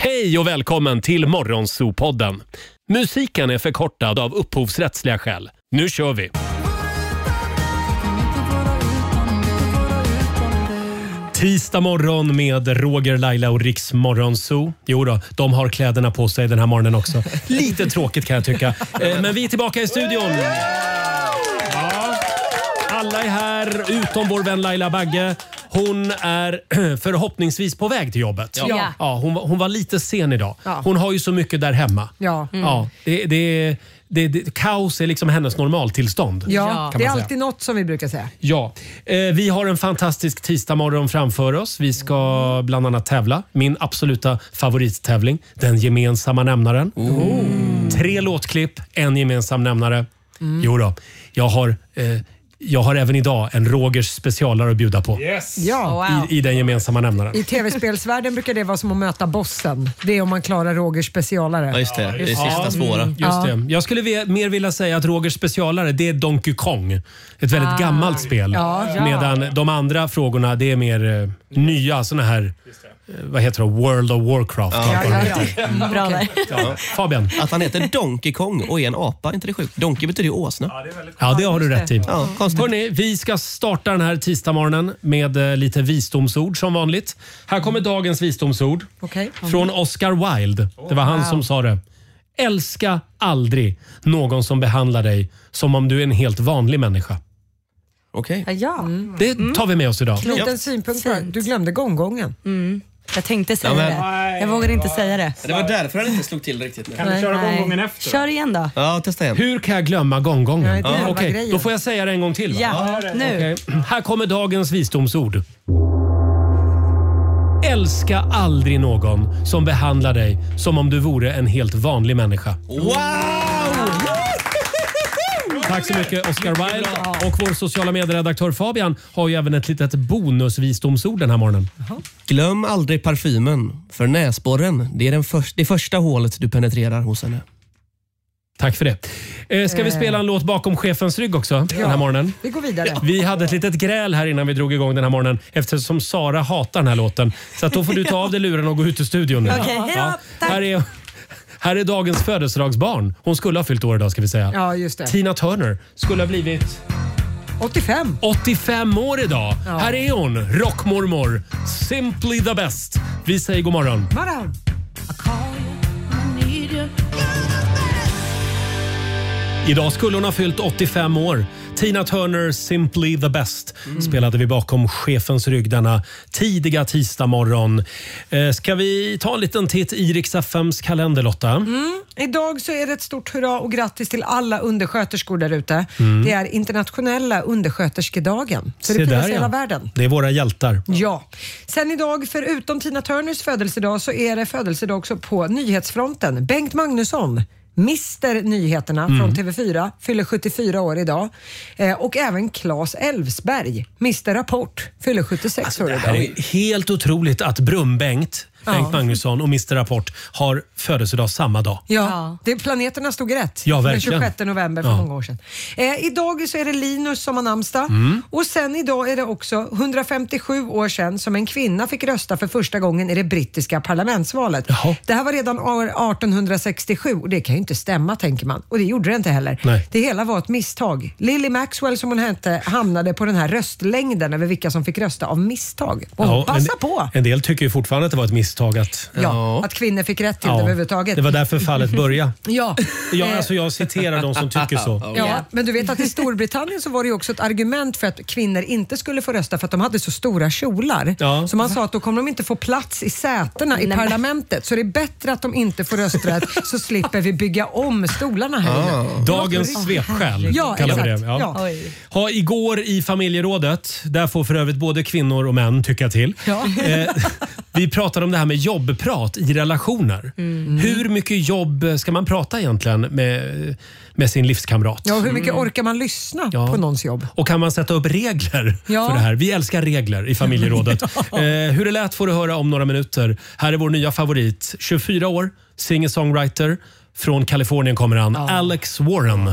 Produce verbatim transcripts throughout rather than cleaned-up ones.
Hej och välkommen till Morgonzoo-podden. Musiken är förkortad av upphovsrättsliga skäl. Nu kör vi! Tisdag morgon med Roger, Laila och Riks Morgonzoo. Jo då, de har kläderna på sig den här morgonen också. Lite tråkigt kan jag tycka. Men vi är tillbaka i studion. Ja, alla är här utom vår vän Laila Bagge. Hon är förhoppningsvis på väg till jobbet. Ja. Ja, hon, hon var lite sen idag. Ja. Hon har ju så mycket där hemma. Ja. Mm. Ja, det, det, det, det, kaos är liksom hennes normaltillstånd. Ja, kan det är man säga. alltid något som vi brukar säga. Ja, eh, vi har en fantastisk tisdagmorgon framför oss. Vi ska bland annat tävla. Min absoluta favorittävling, den gemensamma nämnaren. Oh. Tre låtklipp, en gemensam nämnare. Mm. Jo då, jag har... Eh, Jag har även idag en Rogers specialare att bjuda på. Yes. Ja. Wow. I, I den gemensamma nämnaren. I tv-spelsvärlden brukar det vara som att möta bossen. Det är om man klarar Rogers specialare. Ja, just det. Det är sista Ja, svåra. mm, just Ja. det. Jag skulle ve- mer vilja säga att Rogers specialare, det är Donkey Kong. Ett väldigt Ah. gammalt spel. Ja, ja. Medan de andra frågorna, det är mer eh, nya såna här, eh, vad heter det? World of Warcraft. Ja, ja, ja. Bra där. Ja. Fabian. Att han heter Donkey Kong och är en apa, inte det sjukt? Donkey betyder ju åsna. Ja, det har du rätt i. Ja, konstigt. Hörrni, vi ska starta den här tisdagmorgonen med eh, lite visdomsord som vanligt. Här kommer dagens visdomsord Okej. från Oscar Wilde. Det var han Wow. som sa det. Älska aldrig någon som behandlar dig som om du är en helt vanlig människa. Okej. Ja, ja. Det tar vi med oss idag. Liten synpunkt på det. Du glömde gånggången. Jag tänkte säga Ja, men- det. Jag vågade inte säga det. Det var därför han inte slog till riktigt. Nu. Kan du köra Nej. gången efter? Kör igen då. Ja, testa igen. Hur kan jag glömma gånggången? Nej, det är Ja, halva okej, grejen. då får jag säga det en gång till. Va? Ja, nu. Okej. Här kommer dagens visdomsord. Älska aldrig någon som behandlar dig som om du vore en helt vanlig människa. Wow! Tack så mycket Oscar Wilde. Och vår sociala medieredaktör Fabian har ju även ett litet bonusvisdomsord den här morgonen. Glöm aldrig parfymen, för näsborren, det är den för, det första hålet du penetrerar hos henne. Tack för det. Eh, ska vi spela en låt bakom chefens rygg också den här morgonen? Vi går vidare. Vi hade ett litet gräl här innan vi drog igång den här morgonen eftersom Sara hatar den här låten. Så att då får du ta av dig luren och gå ut ur studion nu. Okej, hej då. Tack. Här är, här är dagens födelsedagsbarn. Hon skulle ha fyllt år idag ska vi säga. Ja, just det. Tina Turner skulle ha blivit åttiofem. åttiofem år idag. Ja. Här är hon, rockmormor. Simply the best. Vi säger god morgon. Morgon. Idag skulle hon ha fyllt åttiofem år. Tina Turner, Simply the best, spelade vi bakom chefens rygg denna tidiga tisdagmorgon. Eh, ska vi ta en liten titt i Rix F M:s kalender, Lotta? Mm. Idag så är det ett stort hurra och grattis till alla undersköterskor där ute. Det är internationella undersköterskedagen. Så det Se firas där, i hela ja. världen. Det är våra hjältar. Ja. Sen idag, förutom Tina Turners födelsedag, så är det födelsedag också på nyhetsfronten. Bengt Magnusson, Mister Nyheterna från T V fyra, fyller sjuttiofyra år idag. Eh, och även Claes Elfsberg, Mister Rapport, fyller sjuttiosex år Det här idag. är helt otroligt att Brumbengt, Bengt Magnusson och Mister Rapport har födelsedag samma dag. Ja, det, planeterna stod rätt. Ja, Den verkligen. tjugosjätte november för Ja. många år sedan. Eh, idag så är det Linus som har namnsdag. Och sen idag är det också hundrafemtiosju år sedan som en kvinna fick rösta för första gången i det brittiska parlamentsvalet. Jaha. Det här var redan år artonhundrasextiosju och det kan ju inte stämma, tänker man. Och det gjorde det inte heller. Nej. Det hela var ett misstag. Lily Maxwell, som hon hette, hamnade på den här röstlängden över vilka som fick rösta av misstag. Och Ja, passa en, på! En del tycker ju fortfarande att det var ett misstag att... Ja, att kvinnor fick rätt till det överhuvudtaget. det var därför fallet började. Ja. Jag, Eh, alltså jag citerar de som tycker så. Ja, men du vet att i Storbritannien så var det ju också ett argument för att kvinnor inte skulle få rösta för att de hade så stora kjolar. Ja. Så man sa att då kommer de inte få plats i sätena i Nej, men- parlamentet. Så det är bättre att de inte får rösträtt så slipper vi bygga om stolarna här inne. Dagens svepskäl Ja, kallar vi det. exakt. Ja. Ja. Oj. Ha, igår i familjerådet, där får för övrigt både kvinnor och män tycka till. Ja. Eh, vi pratade om det här med jobbprat i relationer. Hur mycket jobb ska man prata egentligen med, med sin livskamrat? Ja, hur mycket orkar man lyssna Ja. på någons jobb? Och kan man sätta upp regler Ja. för det här? Vi älskar regler i familjerådet. eh, hur det lät får du höra om några minuter. Här är vår nya favorit. tjugofyra år, singer-songwriter. Från Kalifornien kommer han, Alex Warren.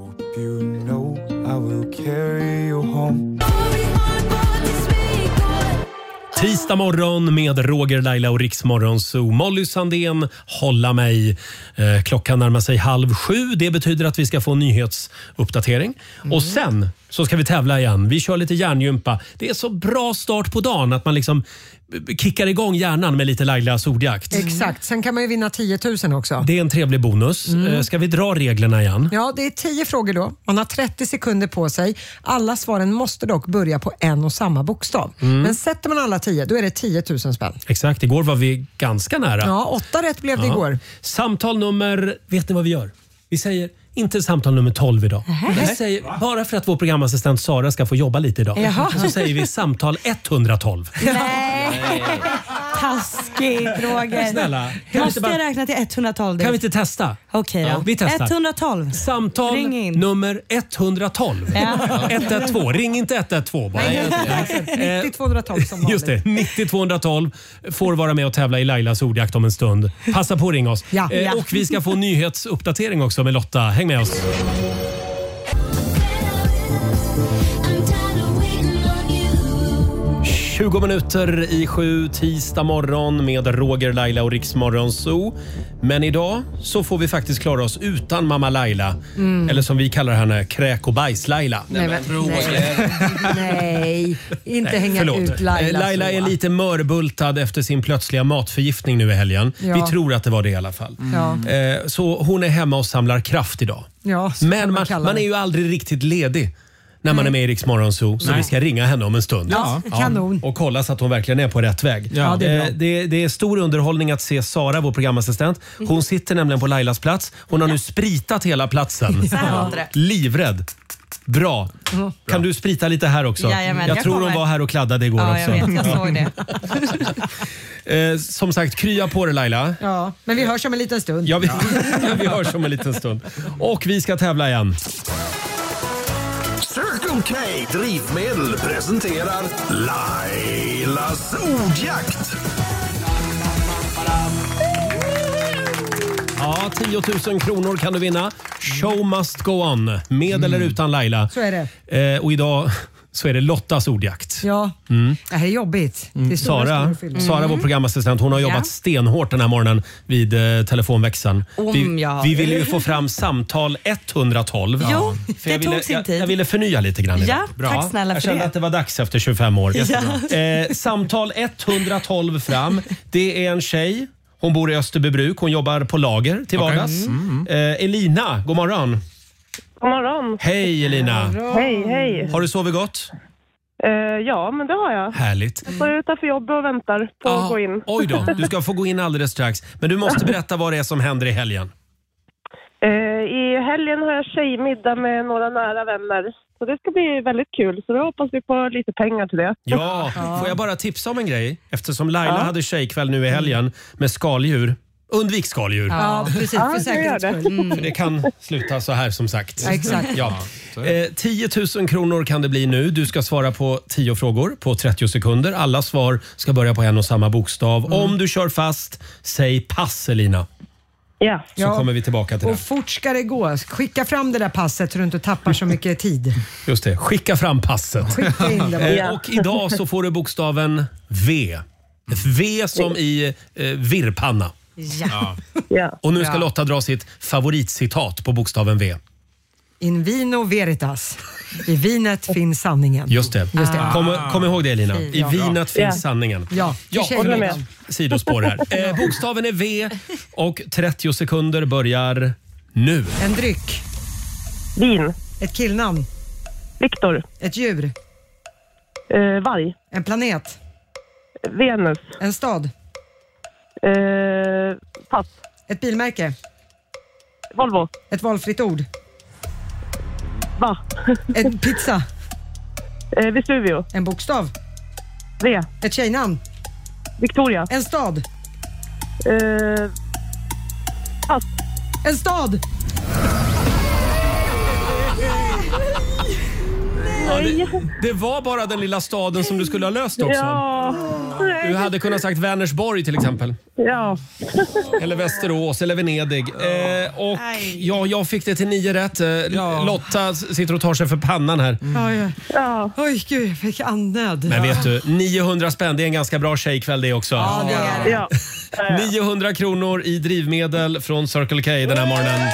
You know I will carry you home. Tisdag morgon med Roger, Laila och Riksmorgon Zoo. Molly Sandén, hålla mig. Eh, klockan närmar sig halv sju. Det betyder att vi ska få en nyhetsuppdatering. Mm. Och sen så ska vi tävla igen. Vi kör lite hjärngympa. Det är så bra start på dagen att man liksom kickar igång hjärnan med lite Lailas ordjakt. Exakt. Sen kan man ju vinna tio tusen också. Det är en trevlig bonus. Mm. Eh, ska vi dra reglerna igen? Ja, det är tio frågor då. Man har trettio sekunder på sig. Alla svaren måste dock börja på en och samma bokstav. Mm. Men sätter man alla tio, då är det tio tusen spänn. Exakt. Igår var vi ganska nära. Ja, åtta rätt blev det ja. igår. Samtal nummer... Vet ni vad vi gör? Vi säger inte samtal nummer tolv idag. Vi säger, bara för att vår programassistent Sara ska få jobba lite idag. Jaha. Så säger vi samtal etthundratolv. Nej. Taskigt, Roger. Snälla. Måste bara... jag räkna till etthundratolv? Kan vi inte testa? Okej då. Ja, vi testar. etthundratolv. Samtal nummer etthundratolv. Ja. ett ett två. Ring inte ett ett två bara. nittio tvåhundratolv som vanligt. Just det. nittio tvåhundratolv får vara med och tävla i Lailas ordjakt om en stund. Passa på att ringa oss. Ja. Eh, och vi ska få en nyhetsuppdatering också med Lotta. Häng med oss. tjugo minuter i sju, tisdag morgon med Roger, Laila och Riksmorgon Zoo. Men idag så får vi faktiskt klara oss utan mamma Laila. Mm. Eller som vi kallar henne, kräk och bajs Laila. Nej, men, nej, nej, inte nej, hänga förlåt. ut Laila. Laila är lite mörbultad efter sin plötsliga matförgiftning nu i helgen. Ja. Vi tror att det var det i alla fall. Mm. Eh, så hon är hemma och samlar kraft idag. Ja, men man, man, man är ju aldrig riktigt ledig när man är med i Riksmorgon Zoo, så Nej. vi ska ringa henne om en stund. Ja, kanon. Och kolla så att hon verkligen är på rätt väg. Ja, det, är eh, det, det är stor underhållning att se Sara, vår programassistent. Hon sitter nämligen på Lailas plats. Hon har nu spritat hela platsen. Ja. Livrädd. Bra. Kan Bra. du sprita lite här också? Jajamän, jag, jag tror kommer. hon var här och kladdade igår ja, också. Jag vet, jag såg det. eh, som sagt, krya på det Laila. Ja, men vi hörs om en liten stund. Ja, vi, ja, vi hörs om en liten stund. Och vi ska tävla igen. Circle K Drivmedel presenterar Lailas ordjakt. Ja, tio tusen kronor kan du vinna. Show must go on. Med mm. eller utan Laila. Så är det. Eh, och idag så är det Lottas ordjakt. Ja, mm. det här är jobbigt. Det är Sara, mm. Sara, vår programassistent, hon har jobbat ja. stenhårt den här morgonen vid eh, telefonväxeln. Om vi, jag vi ville ju få fram samtal etthundratolv. Jo, ja. det jag ville, tog sin tid. Jag, jag ville förnya lite grann idag. Ja, Bra. Tack snälla jag för kände det. att det var dags efter tjugofem år. Ja. Eh, samtal etthundratolv fram. Det är en tjej. Hon bor i Österbybruk. Hon jobbar på lager till vardags. Okay. Mm. Eh, Elina, god morgon. God morgon. Hej Elina. Hej, hej. Har du sovit gott? Uh, ja, men det har jag. Härligt. Jag står utanför jobbet och väntar på ah, att gå in. Oj då, du ska få gå in alldeles strax. Men du måste berätta vad det är som händer i helgen. Uh, I helgen har jag tjejmiddag med några nära vänner. Så det ska bli väldigt kul. Så då hoppas vi på lite pengar till det. Ja, får jag bara tipsa om en grej? Eftersom Laila ja. hade tjejkväll nu i helgen med skaldjur. Undvik skaldjur. Ja, precis. Ja, för säkerhets skull. Mm. För det kan sluta så här som sagt. Ja, exakt. Ja. Eh, tio tusen kronor kan det bli nu. Du ska svara på tio frågor på trettio sekunder. Alla svar ska börja på en och samma bokstav. Mm. Om du kör fast, säg pass Elina. Ja. Så ja. kommer vi tillbaka till och det. Och fort ska det gå. Skicka fram det där passet så du inte tappar så mycket tid. Just det, skicka fram passet. Skicka in det. Eh, och idag så får du bokstaven V. Ett V som i eh, virrpanna. Ja. Ja. Och nu ska Lotta dra sitt favoritcitat på bokstaven V. In vino veritas. I vinet finns sanningen. Just det. Just det. Kom, kom ihåg det Elina. I ja. vinet finns ja. sanningen. Ja, ja förlåt. Sidospår här. Eh, bokstaven är V och trettio sekunder börjar nu. En dryck. Vin. Ett killnamn. Viktor. Ett djur. Eh, varg. En planet. Venus. En stad. Eh, pass. Ett bilmärke. Volvo. Ett valfritt ord. Va? En pizza. eh, Vesuvio. En bokstav. V. Ett tjejnamn. Victoria. En stad. Eh, pass. En stad. Nej. det, det var bara den lilla staden som du skulle ha löst också. Ja. Du hade kunnat sagt Vänersborg till exempel. Ja. Eller Västerås eller Venedig. Eh, och ja, jag fick det till nio rätt. Eh, Ja. Lotta sitter och tar sig för pannan här. Ja, ja. Ja. Oj, gud, jag fick andnöd. Men vet du, niohundra spänn, det är en ganska bra tjejkväll det också. Ja, det är det. Ja. niohundra kronor i drivmedel från Circle K den här morgonen.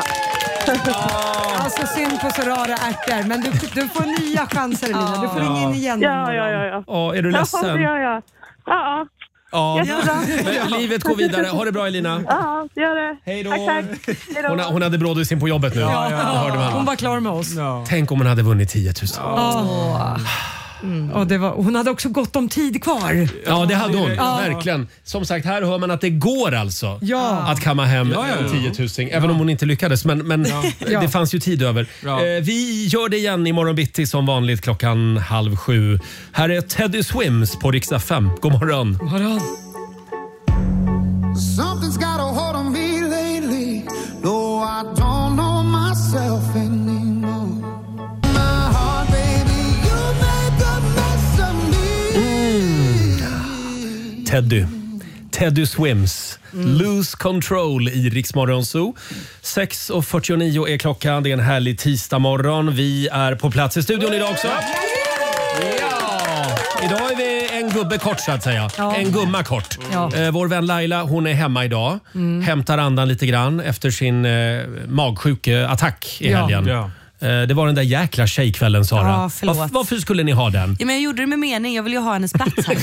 Alltså synd på så rara ärtor, men du, du får nya chanser Lina. Du får ringa in igen. Ja, ja, ja, ja. Ja, är du Ja, ledsen? det gör jag. Ja, Ja. jättebra. Men livet går vidare. Ha det bra Elina. Ja, det gör det. Hej då. Tack, tack. Hej då. Hon, hon hade brådisen på jobbet nu. Ja, ja. Hörde man. Hon var klar med oss. Ja. Tänk om hon hade vunnit tio tusen. Åh. Mm. Och det var, hon hade också gott om tid kvar. Ja, det hade hon. Ja. Verkligen. Som sagt, här hör man att det går alltså Ja. att kamma hem Ja, ja, ja. tio tusen. Även om hon inte lyckades. Men, men Ja. det fanns ju tid över. Ja. Eh, vi gör det igen imorgon bitti som vanligt klockan halv sju. Här är Teddy Swims på Rix F M. God morgon. Morgon. Something's got a hold on me lately. No, I don't know myself anymore. My heart, baby, you make a mess of me. Teddy. Teddy Swims. Lose Control i Rix Morgon Zoo. sex och fyrtionio är klockan. Det är en härlig tisdag morgon. Vi är på plats i studion idag också. Idag är vi en gubbe kort så att säga. Ja. En gumma kort. Ja. Eh, vår vän Laila, hon är hemma idag. Hämtar andan lite grann efter sin eh, magsjukeattack i Ja. helgen. Ja. Eh, det var den där jäkla tjejkvällen Sara. Ja, förlåt. Var, varför skulle ni ha den? Ja, men jag gjorde det med mening. Jag vill ju ha hennes plats här.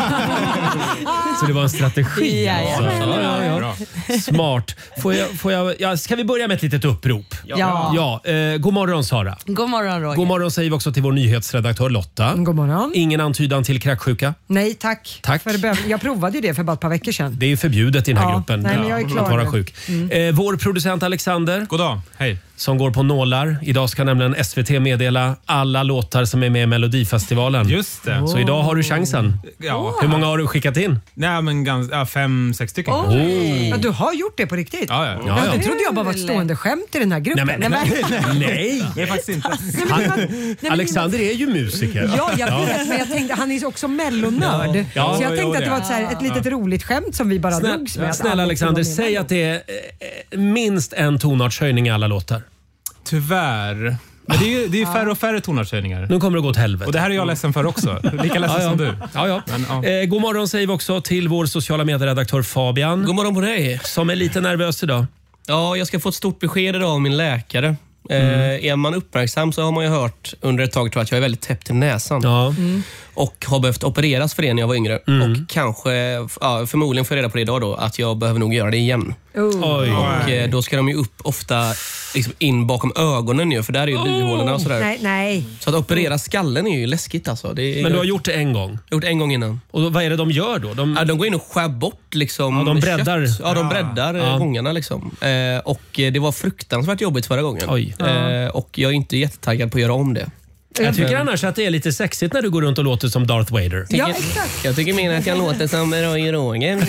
Så det var en strategi Ja, alltså. ja. Ja, ja, ja. Smart. Får jag, får jag, ja, ska vi börja med ett litet upprop? Ja. Ja, eh, god morgon Sara. God morgon Roger. God morgon säger vi också till vår nyhetsredaktör Lotta. God morgon. Ingen antydan till kräksjuka. Nej, tack. Tack. För det behöv- jag provade ju det för bara ett par veckor sedan. Det är förbjudet i den här Ja, gruppen nej, men jag är klar att vara nu. sjuk. Eh, vår producent Alexander God dag. Hej. som går på nålar. Idag ska nämligen S V T meddela alla låtar som är med i Melodifestivalen. Just det. Så idag har du chansen. Ja. Hur många har du skickat in? Nej, men ganska, ja, fem, sex stycken. Oh. Ja, du har gjort det på riktigt? Ja, ja. Ja, Ja, ja. det trodde jag bara var ett stående skämt i den här gruppen. Nej, men, nej. Det är faktiskt inte. Nej, men det var- nej, men- Alexander är ju musiker. Ja, jag vet, men jag tänkte, han är ju också mellonörd. Ja. Så jag Ja, tänkte jo, att det det. var ett, så här, ett litet roligt skämt som vi bara drogs Snälla, med. snälla Alexander, säg att det är eh, minst en tonartshöjning i alla låtar. Tyvärr. Men det är ju det är färre och färre tonartshöjningar. Nu kommer det gå åt helvete. Och det här är jag ledsen för också. Lika ledsen Ja, ja. som du. Ja, ja. Men, ja. Eh, god morgon säger vi också till vår sociala medieredaktör Fabian. God morgon på dig. Som är lite nervös idag. Ja, jag ska få ett stort besked idag av min läkare. Eh, är man uppmärksam så har man ju hört under ett tag tror jag, att jag är väldigt täppt i näsan. Ja. Och har behövt opereras för det när jag var yngre. Och kanske, ja, förmodligen får jag reda på det idag då, att jag behöver nog göra det igen. Oh. Oj. Och eh, då ska de ju upp ofta liksom in bakom ögonen ju, för där är ju blyhålorna och sådär. Nej, nej. Så att operera skallen är ju läskigt alltså. Det är, Men du har gjort det en gång. gjort en gång innan. Och då, vad är det de gör då? De, Ja, de går in och skär bort liksom Ja, de breddar. kött. Ja, de breddar Ja. ja. gångarna liksom. Eh, och eh, det var fruktansvärt jobbigt förra gången. Oj. Eh, och jag är inte jättetaggad på att göra om det. jag tycker annars att det är lite sexigt när du går runt och låter som Darth Vader. Ja, exakt. Jag tycker mer att jag låter som Roy Roger.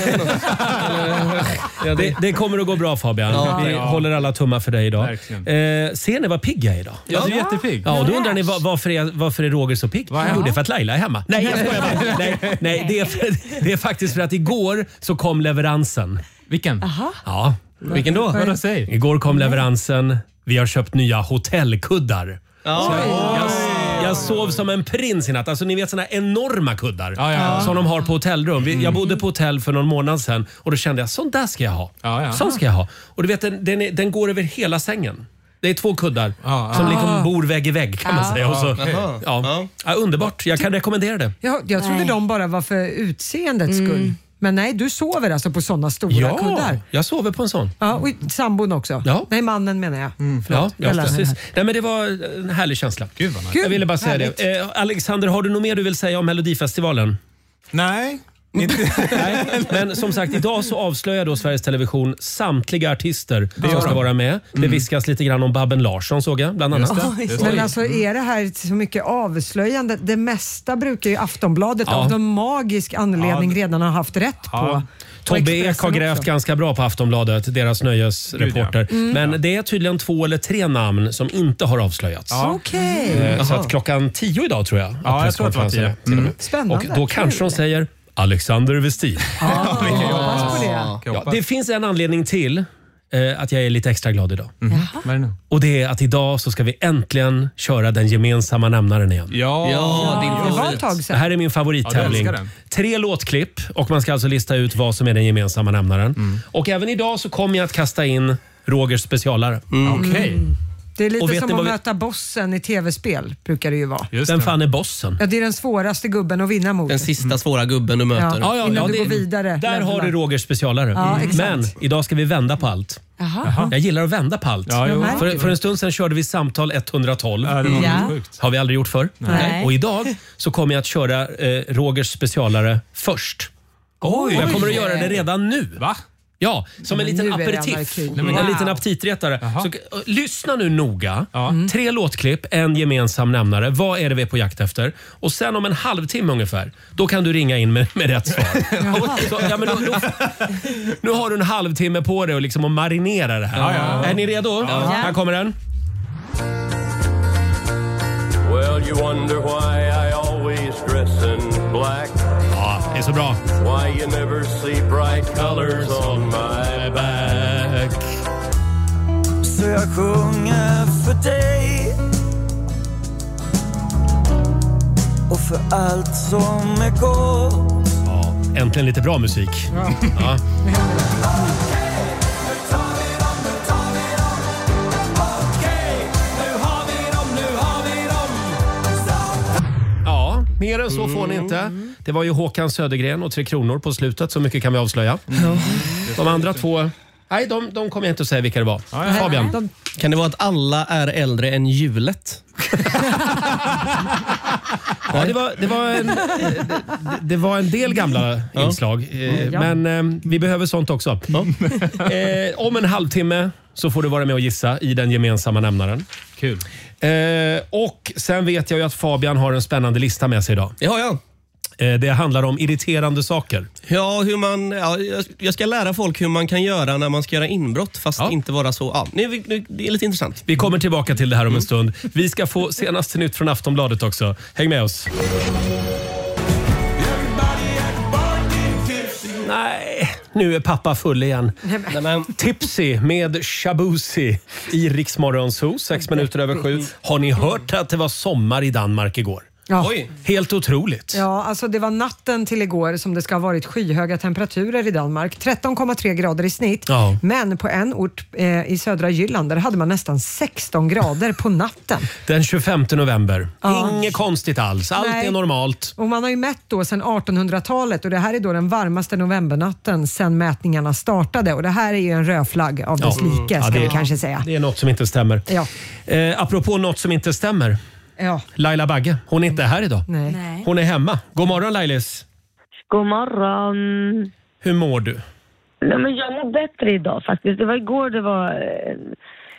ja, Det, det, det kommer att gå bra Fabian. Ja. Vi Ja. håller alla tummar för dig idag. Verkligen. Eh, ser ni vad pigg jag är idag? Ja, du är jättepigg. Ja, och då undrar ni var, varför, är, varför är Roger så pigg? Vad är Jo, han? det är för att Laila är hemma. Nej, jag skojar bara. Nej, nej det, är för, det är faktiskt för att igår så kom leveransen. Vilken? Ja, vilken då? Vadå, säg? igår kom leveransen. Vi har köpt nya hotellkuddar. Ja. Jag, jag sov som en prins i natt. Alltså ni vet såna här enorma kuddar Ja, ja, ja. som de har på hotellrum. Vi- Jag bodde på hotell för någon månad sedan och då kände jag, sån där ska jag ha. Ja, ja. Sån ska jag ha. Och du vet, den, den, är, den går över hela sängen. Det är två kuddar Ja, som liksom bor vägg i vägg kan man säga. Och så, Jaha. ja. Ja, underbart, jag kan rekommendera det. Jag, jag trodde Nej. de bara var för utseendets skull. Men nej, du sover alltså på sådana stora Ja, kuddar. jag sover på en sån. Ja, och sambon också. Ja. Nej, mannen menar jag. Ja, ja, Eller- precis. Nej, men det var en härlig känsla. Gud vad nice. Gud, Jag ville bara säga härligt. det. Eh, Alexander, har du något mer du vill säga om Melodifestivalen? Nej. Inte. Nej, men som sagt, idag så avslöjar då Sveriges Television samtliga artister som ska vara med. Det viskas lite grann om Babben Larsson såg jag, bland annat. Just det. Just det. Men alltså är det här så mycket avslöjande? Det mesta brukar ju Aftonbladet Ja. av någon magisk anledning redan ha haft rätt på. Ja. Tobbe Ek har grävt också ganska bra på Aftonbladet, deras nöjesreporter. Mm. Men det är tydligen två eller tre namn som inte har avslöjats. Ja. Okej. Okay. Så att klockan tio idag tror jag. Ja, jag tror att det var tio. Mm. Spännande. Och då kanske de säger Alexander Westin. Ah, ja, ja, det finns en anledning till eh, att jag är lite extra glad idag. Mm. Vad är det nu? Och det är att idag så ska vi äntligen köra den gemensamma nämnaren igen. Ja, ja din det var ett tag Det sedan. här är min favorittävling. Ja, Tre låtklipp och man ska alltså lista ut vad som är den gemensamma nämnaren. Mm. Och även idag så kommer jag att kasta in Rogers specialare. Mm. Okej. Okay. Det är lite som att vi... möta bossen i tv-spel, brukar det ju vara. Vem fan är bossen? Ja, det är den svåraste gubben att vinna mot. Den sista svåra gubben du möter. Ja, ja, innan ja, du det, går vidare. Där levelar. har du Rogers specialare. Ja, mm. Men idag ska vi vända på allt. Jaha. Jag gillar att vända på allt. Ja, jo. För, för en stund sedan körde vi samtal etthundratolv. Ja, det var Ja. sjukt. Har vi aldrig gjort förr. Nej. Och idag så kommer jag att köra eh, Rogers specialare först. Oj. Jag kommer att göra det redan nu. Va? Ja, som en Men liten nu är det aperitif. anarki. En Wow. liten aptitretare. Så, uh, lyssna nu noga. Ja. Mm. Tre låtklipp, en gemensam nämnare. Vad är det vi är på jakt efter? Och sen om en halvtimme ungefär, då kan du ringa in med, med rätt svar. Så, ja, men då, då, nu har du en halvtimme på dig och liksom att marinera det här. Ja, ja, ja. Är ni redo? Ja. Här kommer den. Well, you wonder why I always dress in black. Ja, det är så bra. Why you never see bright colors on my back. Så jag sjunger för dig och för allt som är gott. Ja, äntligen lite bra musik. Ja. Ja, mer än så får ni inte. Det var ju Håkan Södergren och Tre Kronor på slutet, så mycket kan vi avslöja. De andra två, nej, de, de kommer jag inte att säga vilka det var. Fabian? De, Kan det vara att alla är äldre än hjulet? Ja, det var, det var, en, det, det var en del gamla inslag, eh, Ja. men eh, vi behöver sånt också. Eh, om en halvtimme så får du vara med och gissa i den gemensamma nämnaren. Kul. Eh, och sen vet jag ju att Fabian har en spännande lista med sig idag. Det har jag. Eh, det handlar om irriterande saker. Ja, hur man, ja, jag- jag ska lära folk hur man kan göra när man ska göra inbrott fast Ja. inte vara så... Ja, nu, nu, det är lite intressant. Vi kommer tillbaka till det här om en stund. Vi ska få senaste nytt från Aftonbladet också. Häng med oss. Nej, nu är pappa full igen. Nej, men, Tipsy med Shabuzi i Rix Morgon Zoo, sex minuter över sju. Har ni hört att det var sommar i Danmark igår? ja. oj. Helt otroligt. Ja, alltså det var natten till igår som det ska ha varit skyhöga temperaturer i Danmark. tretton komma tre grader i snitt. Ja. Men på en ort eh, i södra Jylland där hade man nästan sexton grader på natten. Den tjugofemte november. Ja. Inget konstigt alls. Allt Nej. är normalt. Och man har ju mätt då sedan artonhundratalet och det här är då den varmaste novembernatten sedan mätningarna startade. Och det här är ju en rödflagg av dess Ja. like, Ja, ska det- vi kanske säga. Det är något som inte stämmer. Ja. Eh, apropå något som inte stämmer. Ja. Laila Bagge, hon är inte här idag. Nej. Nej. Hon är hemma. God morgon Lailis. God morgon. Hur mår du? Nej, men jag mår bättre idag faktiskt. Det var igår det var eh,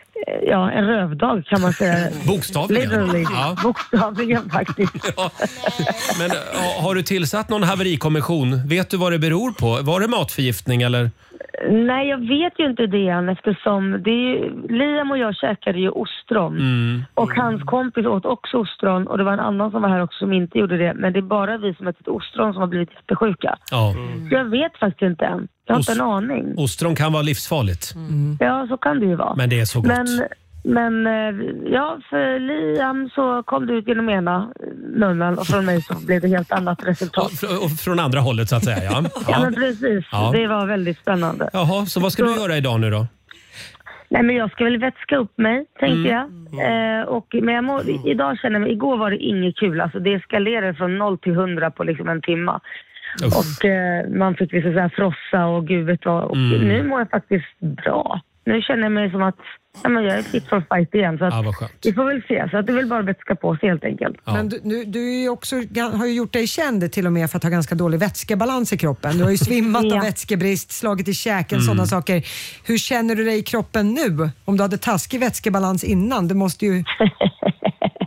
ja, en rövdag kan man säga. Bokstavligen. Literally. Ja. Bokstavligen faktiskt. Ja. Men ja, har du tillsatt någon haverikommission? Vet du vad det beror på? Var det matförgiftning eller? Nej, jag vet ju inte det än eftersom det är ju, Liam och jag käkade ju ostron. Mm. Och hans kompis åt också ostron och det var en annan som var här också som inte gjorde det. Men det är bara vi som ätit ostron som har blivit jättesjuka. Ja. Så jag vet faktiskt inte än. Jag har Ost- inte en aning. Ostron kan vara livsfarligt. Ja, så kan det ju vara. Men det är så gott. Men, men eh, ja, för Liam så kom det ut genom ena munnen och från mig så blev det helt annat resultat. Och, fr- och från andra hållet så att säga. Ja. Ja, Ja. men precis. Ja. Det var väldigt spännande. Jaha, så vad ska du Så- göra idag nu då? Nej, men jag ska väl vätska upp mig, tänkte jag. Eh, och, men jag må, idag känner jag mig, igår var det inget kul. Alltså det eskalerade från noll till hundra på liksom en timma. Uff. Och eh, man fick liksom så här frossa och gud vet vad. Och Mm. nu mår jag faktiskt bra. Nu känner jag mig som att ja, men jag är fit for fight igen. Så att Ja, vad skönt. vi får väl se. Så att det vill bara vätska på sig helt enkelt. Ja. Men du, du, du är ju också, har ju gjort dig känd till och med för att ha ganska dålig vätskebalans i kroppen. Du har ju svimmat Ja. av vätskebrist, slagit i käken, sådana saker. Hur känner du dig i kroppen nu? Om du hade taskig vätskebalans innan, du måste ju...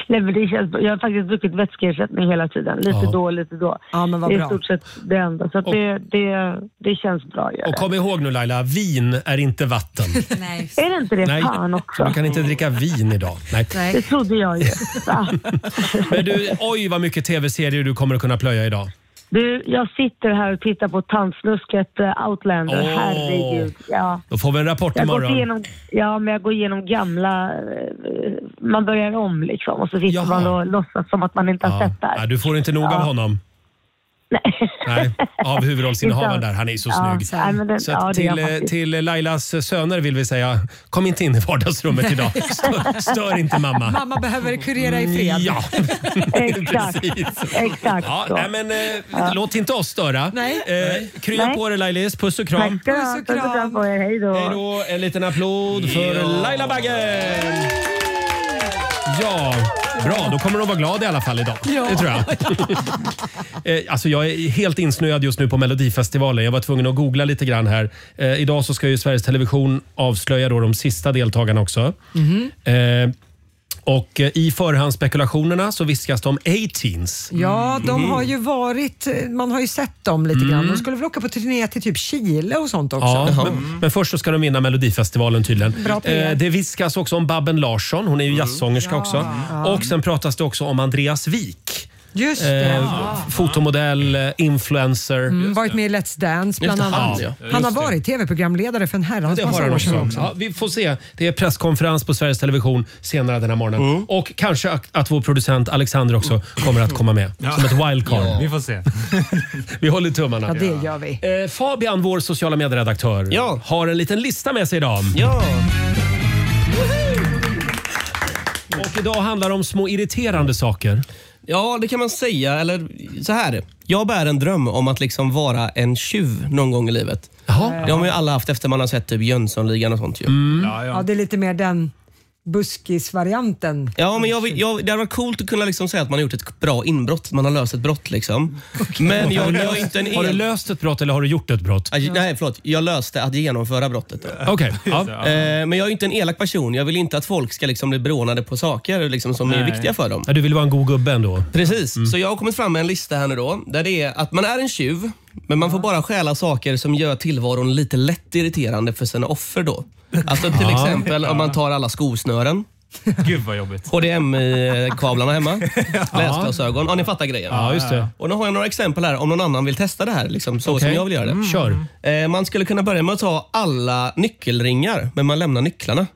Nej, men det känns, jag har faktiskt druckit vätskeersättning hela tiden. Lite Ja. då, lite då. Ja, men vad det är bra. i stort sett det enda. Så att Och- det, det, det känns bra att göra. Och kom ihåg nu Laila, vin är inte vatten. Nej. Är det inte det? Nej, Fan så också. man kan inte dricka vin idag. Nej. Nej. Det trodde jag ju. Va? Men du, oj vad mycket tv-serier du kommer att kunna plöja idag. Du, jag sitter här och tittar på tandsnusket uh, Outlander. Åh. Herregud. Ja. Då får vi en rapport Jag går imorgon. igenom, ja, men jag går igenom gamla... eh, Man börjar om liksom och så sitter Jaha. man och låtsas som att man inte har Ja. sett det här. Ja, du får inte nog av Ja. honom. Nej. Nej, av huvudrollsinnehavaren Inte där. alls. Han är så Ja, snygg. nej, men den- Så ja, att det är till, jag eh, faktiskt. till Lailas söner vill vi säga, kom inte in i vardagsrummet idag. Stör, stör inte mamma. Mamma behöver kurera i fred. Ja, Exakt. precis. Exakt Ja, så. nej, men eh, låt inte oss störa. Nej. Eh, krya Nej. på dig Lailis, puss och kram. Tack ska du ha. Puss och Puss och kram på er. Hej då. Hej då, en liten applåd för Laila Bagge. Ja, bra. Då kommer de vara glada i alla fall idag. Det tror jag. eh, alltså jag är helt insnöad just nu på Melodifestivalen. Jag var tvungen att googla lite grann här. Eh, idag så ska ju Sveriges Television avslöja då de sista deltagarna också. Eh, och eh, i förhandsspekulationerna så viskas det om A-Teens. Ja, de Mm. har ju varit, man har ju sett dem lite grann. De skulle väl åka på turné till typ Chile och sånt också. Ja, men, men först så ska de vinna Melodifestivalen tydligen. Bra P R. Eh, det viskas också om Babben Larsson, hon är ju jazzsångerska också. Och sen pratas det också om Andreas Wik. Just det. Eh, fotomodell, eh, influencer. Mm, varit med i Let's Dance bland Just det, annat. han, ja. Han har Just det. varit tv-programledare för en herrans Det har massa han år också. sedan. Ja, vi får se. Det är presskonferens på Sveriges Television senare den här morgonen. Och kanske att, att vår producent Alexander också kommer att komma med som ett wildcard. Vi får se. Vi håller tummarna. Ja, det gör vi. Eh, Fabian, vår sociala medieredaktör, Ja. har en liten lista med sig idag. Ja, Och idag handlar det om små irriterande saker. ja, det kan man säga. Eller så här. Jag bär en dröm om att liksom vara en tjuv någon gång i livet. Jaha. Det har man ju alla haft efter man har sett typ Jönssonligan och sånt ju. Ja, Ja, ja. det är lite mer den buskis-varianten. Ja, men jag, vill- jag, det hade varit coolt att kunna liksom säga att man har gjort ett bra inbrott. Man har löst ett brott liksom. Men jag, jag är inte en Har du el... löst ett brott eller har du gjort ett brott? Aj, Nej, förlåt. Jag löste att genomföra brottet. Då. Okej. Ja. Eh, men jag är inte en elak person. Jag vill inte att folk ska liksom bli beroende på saker liksom, som är Nej. viktiga för dem. Ja, du vill vara en god gubbe ändå. Precis. Så jag har kommit fram med en lista här nu då. Där det är att man är en tjuv, men man får bara stjäla saker som gör tillvaron lite lätt irriterande för sina offer då. Alltså till Ja. exempel om man tar alla skosnören, Gud vad jobbigt. H D M I-kablarna hemma, läsglasögon. Ja, ni fattar grejen. Ja, just det. Och nu har jag några exempel här om någon annan vill testa det här, liksom, så Okej. som jag vill göra det. Kör. Eh, man skulle kunna börja med att ta alla nyckelringar, men man lämnar nycklarna.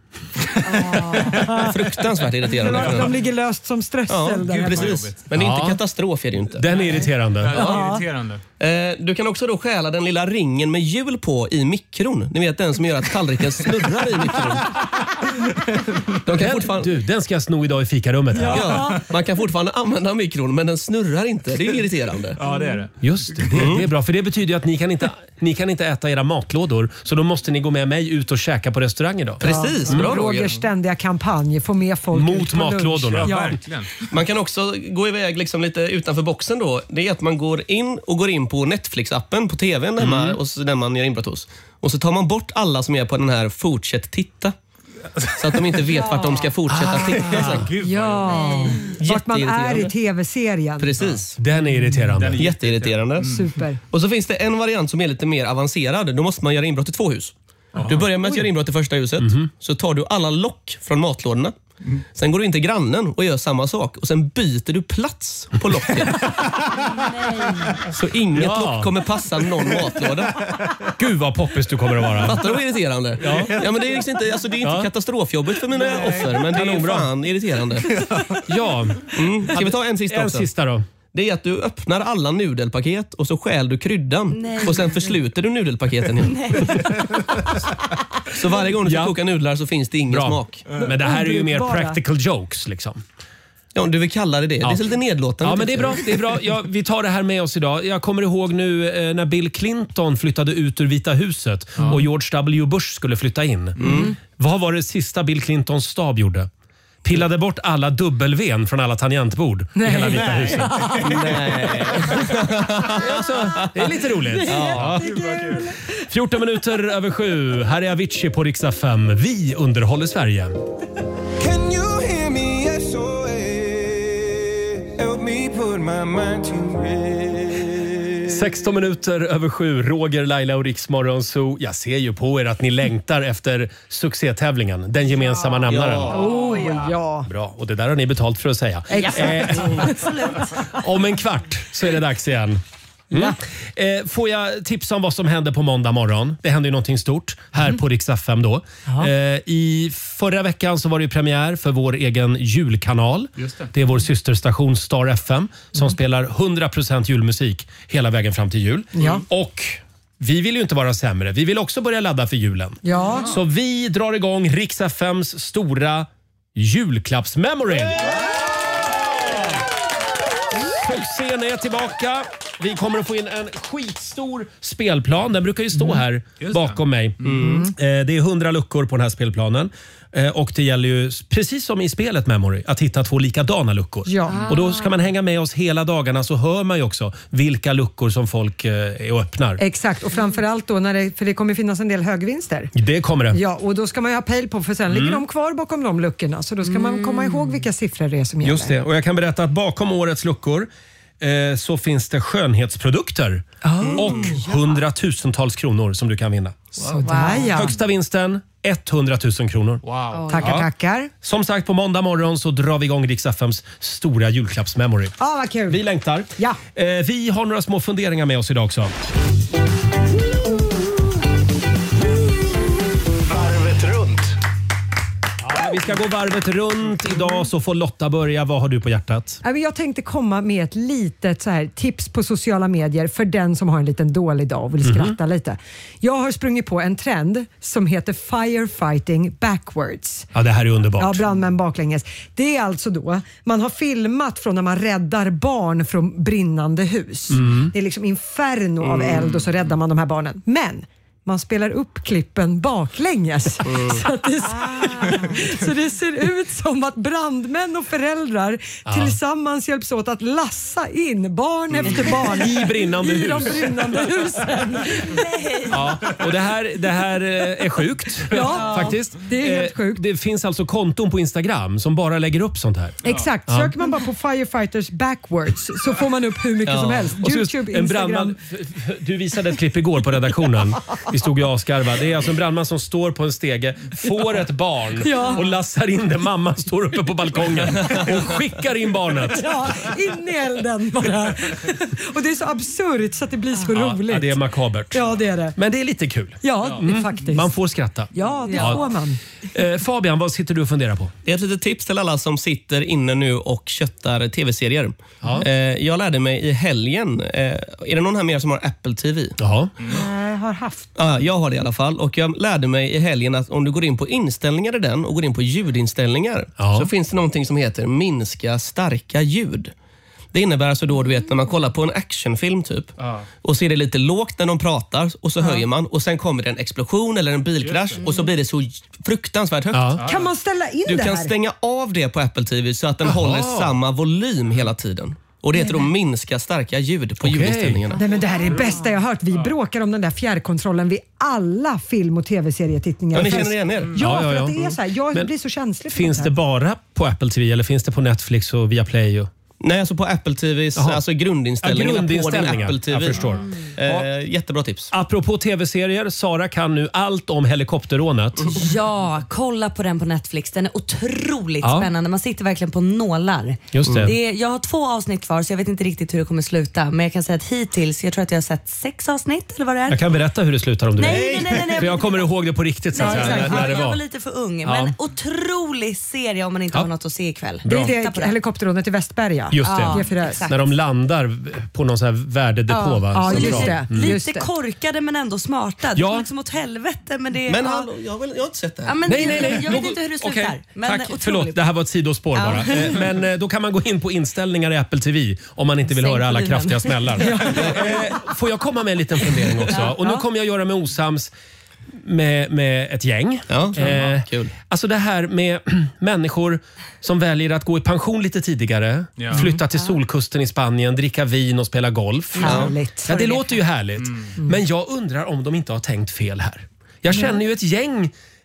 Fruktansvärt irriterande. De, de ligger löst som strössel Ja, där gud, hemma. precis. Men det är inte Ja. katastrof är det ju inte. Den är irriterande. Ja. Irriterande. Eh, du kan också då stjäla den lilla ringen med hjul på i mikron. Ni vet den som gör att tallriken snurrar i mikron. De kan Den, fortfarande... du, den ska jag sno idag i fikarummet. Här. Ja, man kan fortfarande använda mikron, men den snurrar inte. Det är irriterande. Ja, det är det. Just det, det, det är bra. För det betyder ju att ni kan, inte, ni kan inte äta era matlådor. Så då måste ni gå med mig ut och käka på restaurang idag. Precis, bra Roger. Rogers ständiga kampanj, få med folk Mot ut på lunch. matlådorna. Ja, Ja. verkligen. Man kan också gå iväg liksom lite utanför boxen då. Det är att man går in och går in på Netflix-appen på tvn hemma och så, där man gör inbrott hos. Och så tar man bort alla som är på den här fortsätt titta. Så att de inte vet vart de ska fortsätta titta sen. Gud vad Ja, vart man är i Jätteirriterande. tv-serien. Precis. Den är irriterande. Den är Jätteirriterande. Super. Och så finns det en variant som är lite mer avancerad. Då måste man göra inbrott i två hus. Du börjar med att göra inbrott i första huset. Så tar du alla lock från matlådorna. Sen går du in till grannen och gör samma sak. Och sen byter du plats på locket. Så inget Ja. lock kommer passa någon matlåda. Gud vad poppis du kommer att vara. Fattar du vad irriterande? Ja. Ja, men det är liksom inte, alltså, det är inte Ja. katastrofjobbigt för mina offer. Men det är Kanonbra. fan irriterande. Ja, Mm. Ska vi ta en sista en också? sista då. Det är att du öppnar alla nudelpaket och så stjäl du kryddan. Nej. Och sen försluter du nudelpaketen igen. Så varje gång du ska Ja. koka nudlar så finns det ingen Bra. smak. Men det här är ju mer Obrukbara. practical jokes liksom. Ja, du vill kalla det det. Det är så lite nedlåtande. Ja, men det är tycker bra. jag. Det är bra. Ja, vi tar det här med oss idag. Jag kommer ihåg nu eh, när Bill Clinton flyttade ut ur Vita huset och George W. Bush skulle flytta in. Vad var det sista Bill Clintons stab gjorde? Pillade bort alla dubbelven från alla tangentbord i hela Vita huset. Nej. Det är, också, det är lite roligt. Ja. fjorton minuter över sju. Här är Avicii på Riksdag fem. Vi underhåller Sverige. Can you hear me? S O S. är meant to. sexton minuter över sju. Roger, Laila och Riks Morgonzoo. Jag ser ju på er att ni längtar efter succétävlingen. Den gemensamma nämnaren. Ja. Oh, ja. Bra, och det där har ni betalt för att säga. Eh, om en kvart så är det dags igen. Mm. Eh, får jag tipsa om vad som händer på måndag morgon? Det händer ju någonting stort här mm. på Rix F M då. Eh, I förra veckan så var det ju premiär för vår egen julkanal. Just det. Det är vår systerstation Star F M som mm. spelar hundra procent julmusik hela vägen fram till jul. Ja. Och vi vill ju inte vara sämre. Vi vill också börja ladda för julen. Ja. Så vi drar igång Rix F M:s stora julklappsmemory. Succén är tillbaka. Vi kommer att få in en skitstor spelplan. Den brukar ju stå här mm. bakom mig. Mm. Eh, det är hundra luckor på den här spelplanen. Eh, och det gäller ju, precis som i spelet Memory, att hitta två likadana luckor. Ja. Och då ska man hänga med oss hela dagarna, så hör man ju också vilka luckor som folk eh, öppnar. Exakt, och framförallt då, när det, för det kommer finnas en del högvinster. Det kommer det. Ja, och då ska man ju ha pejl på, för sen mm. ligger de kvar bakom de luckorna. Så då ska man komma ihåg vilka siffror det är som gäller. Just det, och jag kan berätta att bakom årets luckor eh, så finns det skönhetsprodukter oh. och hundratusentals kronor som du kan vinna. Wow. Sådär, ja. Högsta vinsten etthundratusen kronor. Wow. Tackar, ja. tackar. Som sagt, på måndag morgon så drar vi igång Rix F M:s stora julklappsmemory. Ja, ah, vad kul. Vi längtar. Ja. Eh, vi har några små funderingar med oss idag också. Varvet runt. Ja, vi ska gå varvet runt idag, så får Lotta börja. Vad har du på hjärtat? Jag tänkte komma med ett litet så här tips på sociala medier för den som har en liten dålig dag och vill skratta mm-hmm. lite. Jag har sprungit på en trend som heter firefighting backwards. Ja, det här är underbart. Ja, brandmän baklänges. Det är alltså då, man har filmat från när man räddar barn från brinnande hus. Mm. Det är liksom inferno av mm. eld och så räddar man de här barnen. Men man spelar upp klippen baklänges. Mm. Så, att det, så det ser ut som att brandmän och föräldrar ja. tillsammans hjälps åt att lassa in barn mm. efter barn i brinnande i hus. de brinnande husen. Nej. Ja, och det här, det här är sjukt ja, faktiskt. Det är helt sjukt. Det finns alltså konton på Instagram som bara lägger upp sånt här. Exakt. Ja. Söker man bara på firefighters backwards så får man upp hur mycket ja. som helst. YouTube, en Instagram. Brandman, du visade ett klipp igår på redaktionen. Vi stod ju askarva. Det är alltså en brandman som står på en stege, får ett barn ja. och lassar in det. Mamman står uppe på balkongen och skickar in barnet. Ja, in i elden bara. Och det är så absurt så att det blir så ja, roligt. Ja, det är makabert. Ja, det är det. Men det är lite kul. Ja, det mm. faktiskt. Man får skratta. Ja, det ja. får man. Eh, Fabian, vad sitter du och funderar på? Det är ett litet tips till alla som sitter inne nu och köttar tv-serier. Ja. Eh, jag lärde mig i helgen. Eh, är det någon här mer som har Apple T V? Ja. Mm. Jag har haft. Ja, jag har det i alla fall. Och jag lärde mig i helgen att om du går in på inställningar i den och går in på ljudinställningar ja. så finns det någonting som heter minska starka ljud. Det innebär alltså då, du vet, när man kollar på en actionfilm typ ja. och så är det lite lågt när de pratar och så ja. höjer man och sen kommer det en explosion eller en bilkrasch och så blir det så fruktansvärt högt. Ja. Kan man ställa in du det här? Du kan stänga av det på Apple T V så att den Aha. håller samma volym hela tiden. Och det heter att minska starka ljud på okay. ljudinställningarna. Nej, men det här är det bästa jag har hört. Vi bråkar om den där fjärrkontrollen vid alla film- och tv-serietittningar. Ja, ni känner igen er? Ja, ja, för ja, ja. att det är så här. Jag men blir så känslig för finns det, det bara på Apple T V eller finns det på Netflix och Viaplay? Och... Nej, alltså på Apple T V:s alltså grundinställningarna, ja, grundinställningar på din Apple T V. Jag förstår. Eh, jättebra tips. Apropå tv-serier, Sara kan nu allt om helikopterrånet. Ja, kolla på den på Netflix. Den är otroligt ja. spännande. Man sitter verkligen på nålar. Just det. Det är, jag har två avsnitt kvar så jag vet inte riktigt hur det kommer sluta. Men jag kan säga att hittills, jag tror att jag har sett sex avsnitt eller vad det är. Jag kan berätta hur det slutar om du nej, vill. Nej, nej, nej. För jag kommer ihåg det på riktigt så att nej, säga, när, när det var. Jag var lite för ung. Ja. Men otrolig serie om man inte ja. har något att se ikväll. Bra. Det är det helikopterrånet i Västberga. Just det. Ja, det när de landar på någon sån här värdedepå. Ja, va? ja just det. Mm. Lite just det. korkade men ändå smarta. Det ja. går liksom åt helvete. Men, det, men ja. hallå, jag, vill, jag har inte sett det här. Ja, men nej, nej, nej. Jag vet inte hur det slutar. Okay. Men tack, otroligt. förlåt. Det här var ett sidospår ja. bara. Men då kan man gå in på inställningar i Apple T V om man inte vill Sänk höra alla liven. kraftiga smällar. Får jag komma med en liten fundering också? Och nu kommer jag göra mig osams med, med ett gäng. Ja, eh, kul. Alltså det här med människor som väljer att gå i pension lite tidigare, ja. flytta till solkusten i Spanien, dricka vin och spela golf. Härligt. Ja, det låter ju härligt. Mm. Men jag undrar om de inte har tänkt fel här. Jag känner ju ett gäng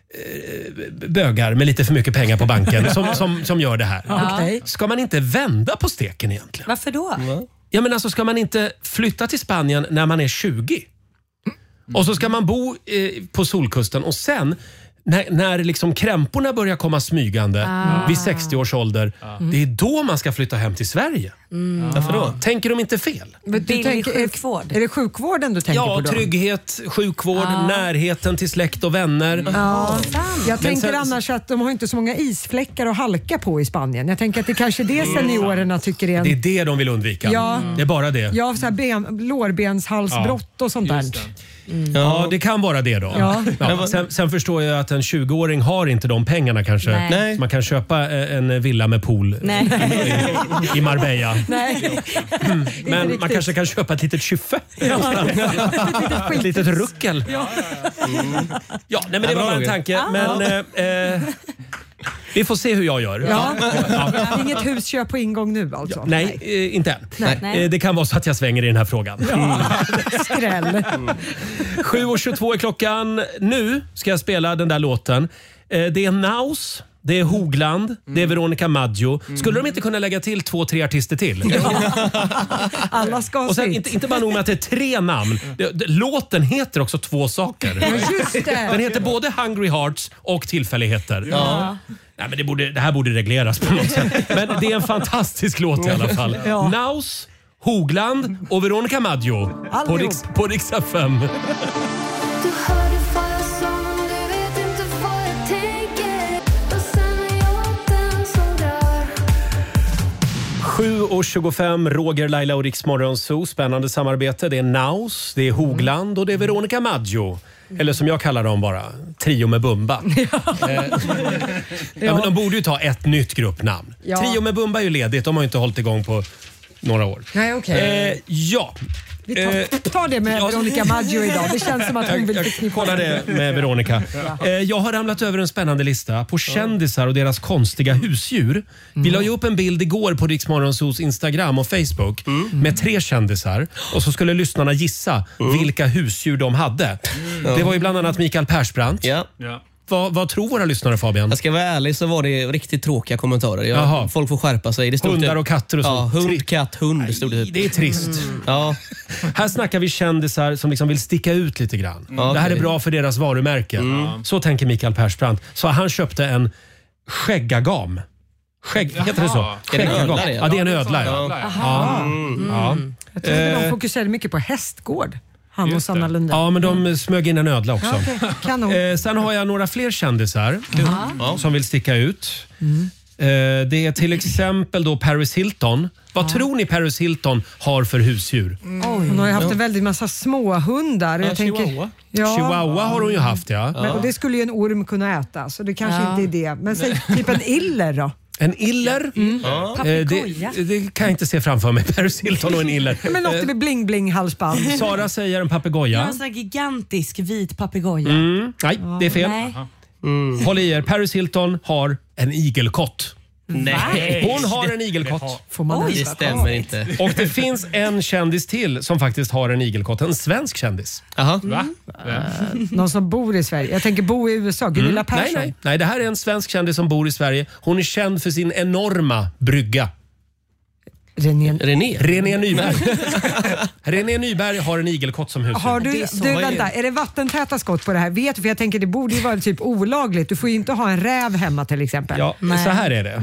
bögar med lite för mycket pengar på banken som, som, som gör det här. Okay. Ska man inte vända på steken egentligen? Varför då? Ja, men alltså, ska man inte flytta till Spanien när man är tjugo? Och så ska man bo eh, på solkusten och sen när, när liksom krämporna börjar komma smygande ah. vid sextio års ålder, ah. det är då man ska flytta hem till Sverige. Mm. Varför då? Tänker de inte fel? Billig sjukvård. Är det sjukvården du tänker ja, på då? Ja, trygghet, sjukvård, ah. närheten till släkt och vänner. Ja. Jag Men tänker sen, annars att de har inte så många isfläckar att halka på i Spanien. Jag tänker att det kanske är det seniorerna tycker är en... Det är det de vill undvika. Ja. Det är bara det. Ja, så här ben, lårbenshalsbrott ja. och sånt där. Mm. Ja, det kan vara det då. Ja. Ja. Sen, sen förstår jag att en tjugoåring har inte de pengarna kanske. Nej. Man kan köpa en villa med pool Nej. i, i Marbella. Nej. Mm. Men man kanske kan köpa ett litet kyffe. Ja. Ett litet ruckel. Ja, mm. ja nej, men det var en tanke. Men eh, vi får se hur jag gör. Ja. Ja. Inget husköp på ingång nu alltså? Ja, nej, nej. Eh, inte än. Nej. Eh, det kan vara så att jag svänger i den här frågan. Ja. Skräll. Mm. sju och tjugotvå är klockan. Nu ska jag spela den där låten. Eh, det är Naus. Det är Hogland, mm. det är Veronica Maggio. Mm. Skulle de inte kunna lägga till två, tre artister till? Ja. Alla ska ha och sen, sitt. inte, inte bara nog med att det är tre namn. Det, det, låten heter också två saker. Ja, just det. Den heter både Hungry Hearts och Tillfälligheter. Ja. Nej, men det, borde, det här borde regleras på något sätt. Men det är en fantastisk låt i alla fall. Ja. Naus, Hogland och Veronica Maggio på Rix, på Rix F M. sju och tjugofem, Roger, Laila och Rix Morgonzoo. Spännande samarbete. Det är Naus, det är Hogland och det är Veronica Maggio. Eller som jag kallar dem bara, Trio med Bumba. Ja. Eh, ja, men de borde ju ta ett nytt gruppnamn. Ja. Trio med Bumba är ju ledigt, de har ju inte hållit igång på några år. Nej, okej. Eh, ja. Vi tar, tar det med Veronica Maggio idag. Det känns som att hon vill förknippa. Kolla det med Veronica. Eh, jag har ramlat över en spännande lista på kändisar och deras konstiga husdjur. Vi la ju upp en bild igår på Rix Morgonzoos Instagram och Facebook mm. med tre kändisar. Och så skulle lyssnarna gissa mm. vilka husdjur de hade. Mm. Det var ju bland annat Mikael Persbrandt. Ja. Ja. Vad, vad tror våra lyssnare, Fabian? Jag ska vara ärlig, så var det riktigt tråkiga kommentarer. Jag, folk får skärpa sig. Det stod Hundar det, och katter och så. Ja, hund, katt, hund. Stod det. Det är trist. Mm. Ja. Här snackar vi kändisar som liksom vill sticka ut lite grann. Mm. Det här är Okay. bra för deras varumärke. Mm. Så tänker Mikael Persbrandt. Så han köpte en skäggagam. Skägg, heter det så? Är det en ödla det? Ja, det är en ödla. Ja. Aha. Mm. Ja. Jag trodde Eh. de fokuserade mycket på hästgård. Han och Sanna Lundin. Ja, men de smög in en ödla också. Ja, okay. Kanon. Eh, sen har jag några fler kändisar mm. som vill sticka ut. Mm. Eh, det är till exempel då Paris Hilton. Vad ja. tror ni Paris Hilton har för husdjur? Mm. Oj, hon har ju haft en väldigt massa småhundar. Ja, jag tänker, chihuahua. Ja. Chihuahua har hon ju haft, ja. Men, och det skulle ju en orm kunna äta, så det kanske ja. inte är det. Men säg typ en iller då? En iller? Mm. Ja. Eh, det, det kan jag inte se framför mig. Paris Hilton och en iller. Men något med bling-bling-halsband. Sara säger en papegoja. En sån här gigantisk vit papegoja. Mm. Nej, det är fel. Nej. Mm. Håll i er. Paris Hilton har en igelkott. Nej. Hon har en igelkott. Får man Oj, det stämmer inte. Och det finns en kändis till som faktiskt har en igelkott. En svensk kändis. Aha. Va? Uh, någon som bor i Sverige. Jag tänker bo i U S A. Gunilla mm. Persson. Nej, nej. nej, det här är en svensk kändis som bor i Sverige. Hon är känd för sin enorma brygga. René, René. René Nyberg. René Nyberg har en igelkott som husdjur. Har du, du vänta, är det vattentäta skott på det här? Vet du, för jag tänker det borde ju vara typ olagligt. Du får ju inte ha en räv hemma till exempel. Ja, men så här är det.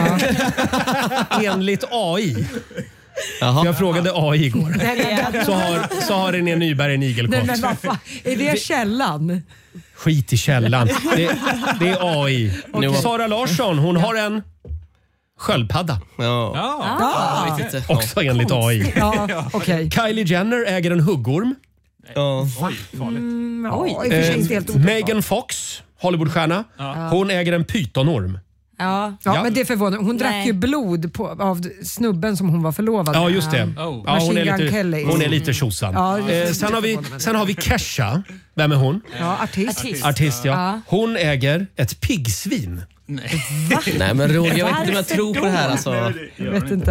Ja. Enligt A I. Jaha. Jag frågade A I igår. Så har, så har René Nyberg en igelkott. Nej, men vad fan, är det källan? Skit i källan. Det, det är A I. Okay. Sara Larsson, hon har en sköldpadda. Ja. Ja. Ah. Ja. Också enligt A I. Ja, okay. Kylie Jenner äger en huggorm. Ja. Oj, farligt. Mm, oj, eh, eh, Megan Fox, Hollywoodstjärna. Ja. Hon äger en pytonorm. Ja. Ja, ja, men det förvånar. Hon drack Nej. ju blod på, av snubben som hon var förlovad med. Ja, just det. Oh. Ja, hon, är lite, hon är lite tjosan. Ja, eh, sen, har vi, sen har vi Kesha. Vem är hon? Ja, artist. Artist, artist ja. ja. Hon äger ett piggsvin. Nej. Nej, men Roger, jag vet inte om jag tror på det här. Alltså. Jag vet inte.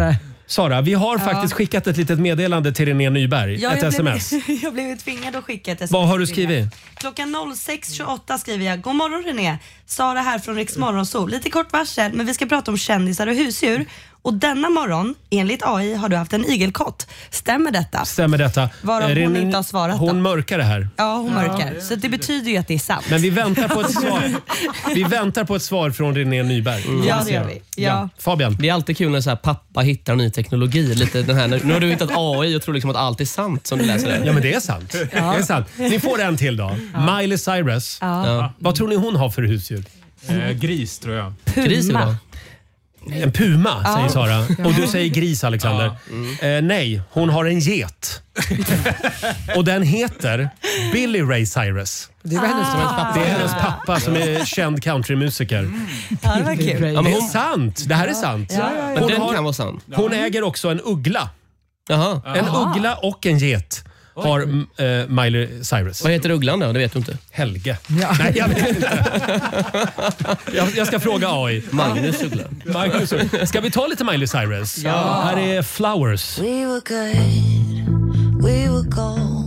Sara, vi har Ja. faktiskt skickat ett litet meddelande till René Nyberg. Ja, ett jag sms. Blev, jag blev tvingad att skicka ett sms. Vad har du skrivit? Klockan sex tjugoåtta skriver jag: God morgon René. Sara här från Rix Morgonzoo. Lite kort varsel, men vi ska prata om kändisar och husdjur. Och denna morgon, enligt A I, har du haft en igelkott. Stämmer detta? Stämmer detta. Varav Eh, hon René- inte har svarat Hon då. mörkar det här. Ja, hon mörkar. Så det betyder ju att det är sant. Men vi väntar på ett svar. Vi väntar på ett svar från René Nyberg. Mm. Ja, det gör vi. Ja. Fabian. Det är alltid kul när så här, pappa hittar ny teknologi. Lite den här, nu har du hittat A I och tror liksom att allt är sant som du läser det. Ja, men det är sant. Det är sant. Ni får en till då. Miley Cyrus. Ja. Vad tror ni hon har för husdjur? Eh, gris tror jag. Puma. Gris är bra. En puma, säger Ja. Sara. Och du säger gris, Alexander. Eh, nej, hon har en get. Och den heter Billy Ray Cyrus. Det var hennes Ah. Det är hennes pappa som är känd countrymusiker. Ja, det var kul. Ja, men Det är hon, sant. Det här är sant. Ja, ja, ja. men Hon, den har, kan vara sann. hon äger också en uggla. Jaha. En uggla och en get har eh, Miley Cyrus. Vad heter ugglan då? Det vet du inte. Helge. Nej, jag vet inte. jag, jag ska fråga A I. Magnus uggla. Magnus, ska vi ta lite Miley Cyrus? Ja. Här är Flowers. We were good, we were gold.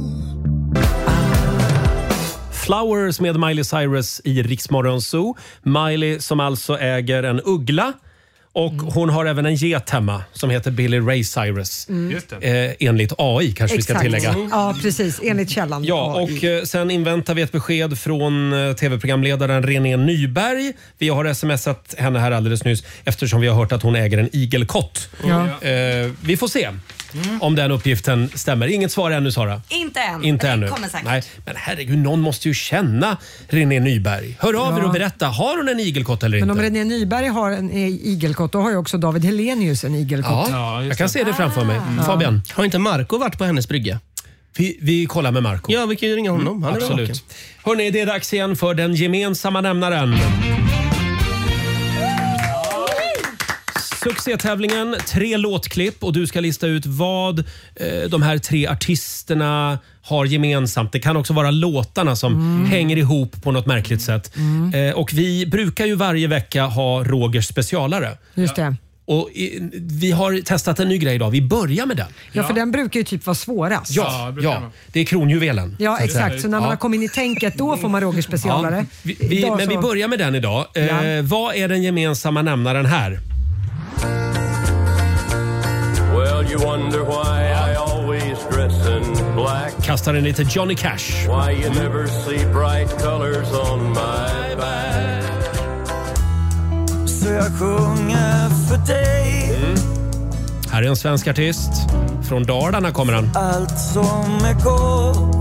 Flowers med Miley Cyrus i Rix Morgonzoo. Miley som alltså äger en uggla. Och hon har även en get hemma som heter Billy Ray Cyrus. Just det. Eh, enligt A I kanske vi ska tillägga. Ja, precis. Enligt källan. Ja, och eh, sen inväntar vi ett besked från eh, tv-programledaren René Nyberg. Vi har smsat henne här alldeles nyss eftersom vi har hört att hon äger en igelkott. Ja. Eh, vi får se om den uppgiften stämmer. Inget svar ännu, Sara. Inte än. Inte det ännu. kommer säkert. Nej, men herregud, någon måste ju känna René Nyberg. Hör av er Ja. och berätta, har hon en igelkott eller Men om inte? René Nyberg har en i- igelkott, då har ju också David Helenius en igelkott. Ja, Ja, just jag kan det. se det framför mig. Fabian, Har inte Marco varit på hennes brygga? vi, vi kollar med Marco. Ja, vi kan ju ringa honom. Han är väl vaken. Absolut. Hörrni, det är dags igen för den gemensamma nämnaren. Succétävlingen, tre låtklipp och du ska lista ut vad eh, de här tre artisterna har gemensamt. Det kan också vara låtarna som hänger ihop på något märkligt sätt. Eh, och vi brukar ju varje vecka ha Rogers specialare. Just det. Och i, vi har testat en ny grej idag. Vi börjar med den. Ja, för den brukar ju typ vara svårast. Ja, Ja, det brukar ja, vara. det är kronjuvelen. Ja, exakt. Så när man Ja. har kommit in i tänket, då får man Rogers specialare. Ja, vi, vi, Idag men vi så- börjar med den idag. Eh, Ja. vad är den gemensamma nämnaren här? Well, you wonder why I always dress in black. Kastar in lite Johnny Cash. Why you never see bright colors on my back. Så jag sjunger för dig. Här är en svensk artist. Från Dalarna kommer han. Allt som är gott.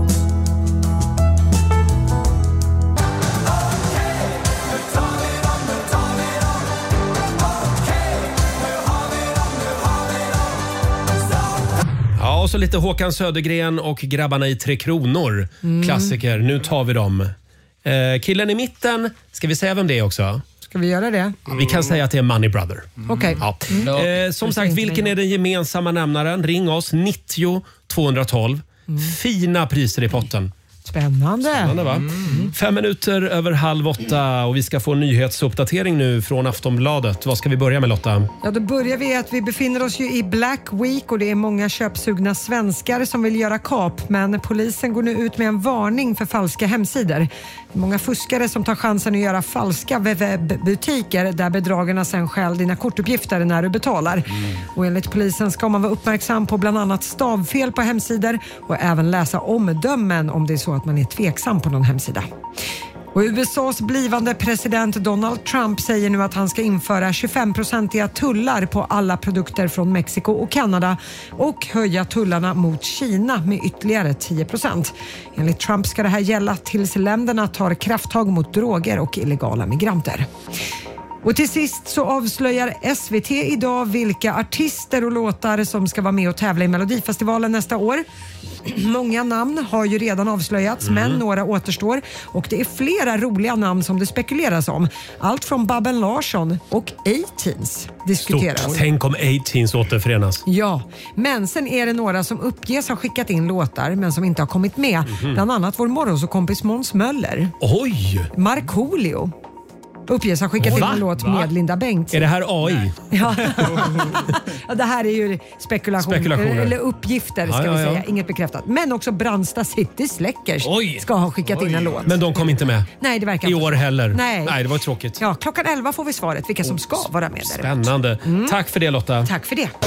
Ja, och så lite Håkan Södergren och Grabbarna i Tre Kronor. Klassiker. Nu tar vi dem. Eh, killen i mitten, ska vi säga vem det är också? Ska vi göra det? Vi kan säga att det är Money Brother. Okej. Ja. Eh, som sagt, vilken är den gemensamma nämnaren? Ring oss, nittio tvåhundratolv. Fina priser i potten. Spännande. Spännande, va? Fem minuter över halv åtta och vi ska få en nyhetsuppdatering nu från Aftonbladet. Vad ska vi börja med, Lotta? Ja, då börjar vi att vi befinner oss ju i Black Week och det är många köpsugna svenskar som vill göra kap, men polisen går nu ut med en varning för falska hemsidor. Det är många fuskare som tar chansen att göra falska webbutiker där bedragarna sen stjäl dina kortuppgifter när du betalar. Och enligt polisen ska man vara uppmärksam på bland annat stavfel på hemsidor och även läsa omdömen om det är så att man är tveksam på någon hemsida. Och U S A:s blivande president Donald Trump säger nu att han ska införa tjugofem-procentiga tullar på alla produkter från Mexiko och Kanada och höja tullarna mot Kina med ytterligare tio procent. Enligt Trump ska det här gälla tills länderna tar krafttag mot droger och illegala migranter. Och till sist så avslöjar S V T idag vilka artister och låtar som ska vara med och tävla i Melodifestivalen nästa år. Många namn har ju redan avslöjats, men några återstår och det är flera roliga namn som det spekuleras om. Allt från Babben Larsson och A-Teens diskuteras. Stort. Tänk om A-Teens återförenas. Ja, men sen är det några som uppges ha skickat in låtar men som inte har kommit med. Bland annat vår morgonsåkompis Måns Möller, Oj! Markoolio, uppges ha skickat in Va? en låt Va? med Linda Bengtzing. Är det här A I? Ja. Ja, det här är ju spekulation, Spekulationer. eller uppgifter ska Ja, ja, vi säga, ja. inget bekräftat. Men också Brandsta City Släckers Oj. ska ha skickat in en låt. Men de kom inte med. Nej, det verkar I inte år så. heller. Nej. Nej, det var tråkigt. Ja, klockan elva får vi svaret vilka som ska vara med där. Spännande. Tack för det Lotta. Tack för det.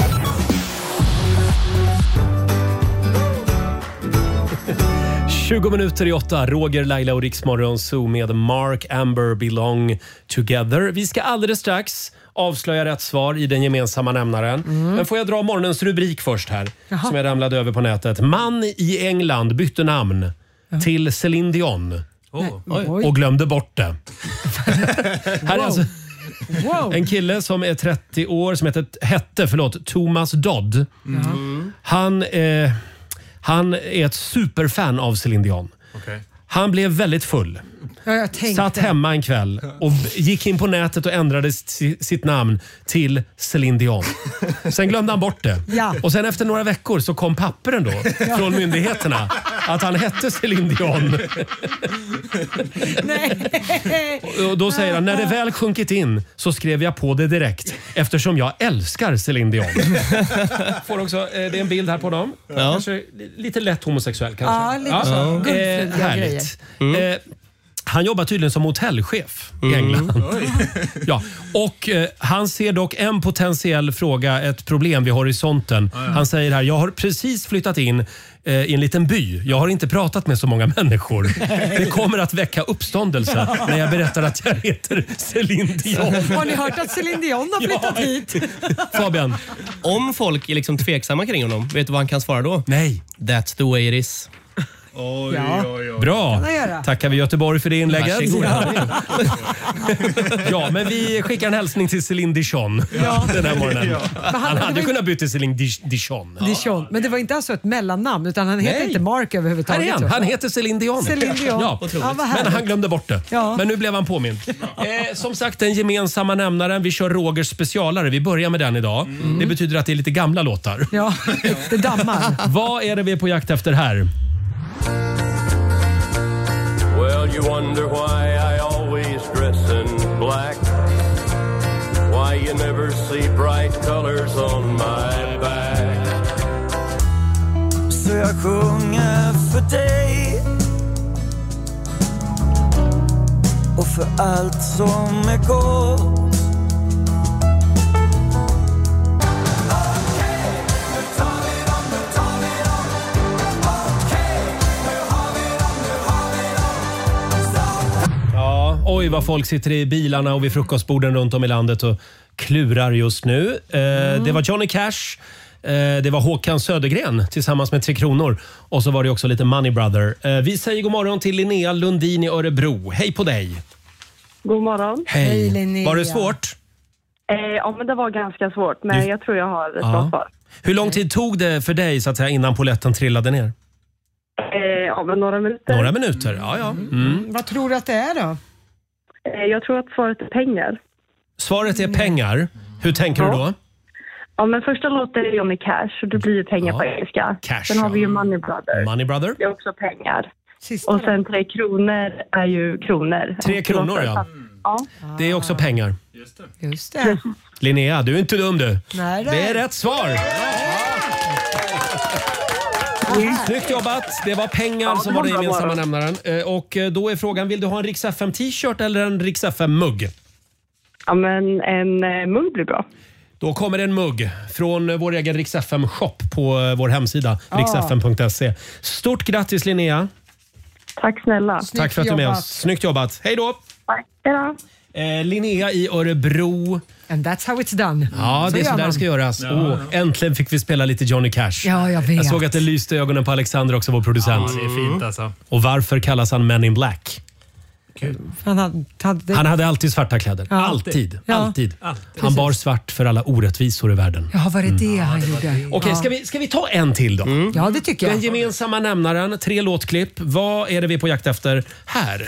tjugo minuter i åtta. Roger, Laila och Riksmorgon Zoo med Mark Amber Belong Together. Vi ska alldeles strax avslöja rätt svar i den gemensamma nämnaren. Mm. Men får jag dra morgonens rubrik först här, Jaha. som jag ramlade över på nätet. Man i England bytte namn till Céline Dion Oj. och glömde bort det. Här är alltså Wow. en kille som är trettio år som heter, hette förlåt, Thomas Dodd. Mm. Han, eh, han är ett superfan av Céline Dion. Okay. Han blev väldigt full. Ja, jag tänkte. Satt hemma en kväll och gick in på nätet och ändrade si- sitt namn till Céline Dion. Sen glömde han bort det. Ja. Och sen efter några veckor så kom papperen då från myndigheterna att han hette Céline Dion. Nej. Och då säger han, när det väl sjunkit in så skrev jag på det direkt eftersom jag älskar Céline Dion. Får också, eh, det är en bild här på dem. Ja. Kanske lite lätt homosexuell kanske. Ja, lite så. Eh, Guldflyga härligt. Eh, han jobbar tydligen som hotellchef i England. Ja, och eh, han ser dock en potentiell fråga, ett problem vid horisonten. Han säger här, jag har precis flyttat in eh, i en liten by. Jag har inte pratat med så många människor. Det kommer att väcka uppståndelse när jag berättar att jag heter Céline Dion. Har ni hört att Céline Dion har flyttat hit? Fabian? Om folk är liksom tveksamma kring honom, vet du vad han kan svara då? Nej. That's the way it is. Oj, Ja. oj, oj. Bra. Kan jag göra? Tackar vi Göteborg för det inlägget. Varsågoda. Ja, men vi skickar en hälsning till Céline Dion Ja. den här morgonen. Men Han han, det hade var kunnat byta till Céline Di- Dion. Dijon. Men det var inte alltså ett mellannamn utan han heter Nej. inte Mark Här överhuvudtaget. är han. Han heter Céline Dion. Céline Dion. Ja, Ja, vad men härligt. han glömde bort det. Ja. Men nu blev han påmind. Eh, som sagt, den gemensamma nämnaren. Vi kör Rogers specialare. Vi börjar med den idag. Det betyder att det är lite gamla låtar. Ja, det dammar. Vad är det vi är på jakt efter här? Well, you wonder why I always dress in black. Why you never see bright colors on my back. Så jag sjunger för dig och för allt som är gott. Ja, oj vad folk sitter i bilarna och vid frukostborden runt om i landet och klurar just nu. Eh, Det var Johnny Cash, eh, det var Håkan Södergren tillsammans med Tre Kronor och så var det också lite Money Brother. Eh, vi säger god morgon till Linnea Lundin i Örebro. Hej på dig! God morgon. Hej! Hej, Linnea. Var det svårt? Eh, ja, men det var ganska svårt, men Du- jag tror jag har ett Ja. bra svar. Hur lång tid tog det för dig så att säga, innan polletten trillade ner? Eh, ja, men några minuter. Några minuter, ja ja. Mm. Vad tror du att det är då? Eh, jag tror att svaret är pengar. Svaret är pengar. Hur tänker du då? Ja, men första låten är Johnny Cash och det blir ju pengar Ja. på engelska. Cash, Sen har vi ju ja. Money Brother. Money Brother? Det är också pengar. Sista Och då? sen Tre Kronor är ju kronor. Tre kronor, ja. Ja. Det är också pengar. Just det. Linnea, du är inte dum du. Nej, Det är rätt svar. Snyggt jobbat. Det var pengar Ja, som det var var den bra gemensamma morgon. nämnaren. Eh, Och eh, då är frågan, vill du ha en Rix F M t-shirt eller en Rix F M-mugg? Ja, men en eh, mugg blir bra. Då kommer en mugg från eh, vår egen Rix F M-shop på eh, vår hemsida, rix f m punkt se. Stort grattis Linnea. Tack snälla. Snyggt Tack för att du är med jobbat. oss. Snyggt jobbat. Hej då! Tack. Hej då. Eh, Linnea i Örebro. And that's how it's done. Ja, det är gör så där man. det ska göras. Åh, äntligen fick vi spela lite Johnny Cash. Ja, jag vet. Jag såg att det lyste i ögonen på Alexander också, vår producent. Ja, det är fint alltså. Och varför kallas han Men in Black? Han hade, hade, Han hade alltid svarta kläder. Ja. Alltid. Ja. Alltid. Alltid. Han bar svart för alla orättvisor i världen. Ja, var det det han gjorde? Okej, ja. ska, vi, ska vi ta en till då? Ja, det tycker Den jag. gemensamma nämnaren, tre låtklipp. Vad är det vi är på jakt efter här?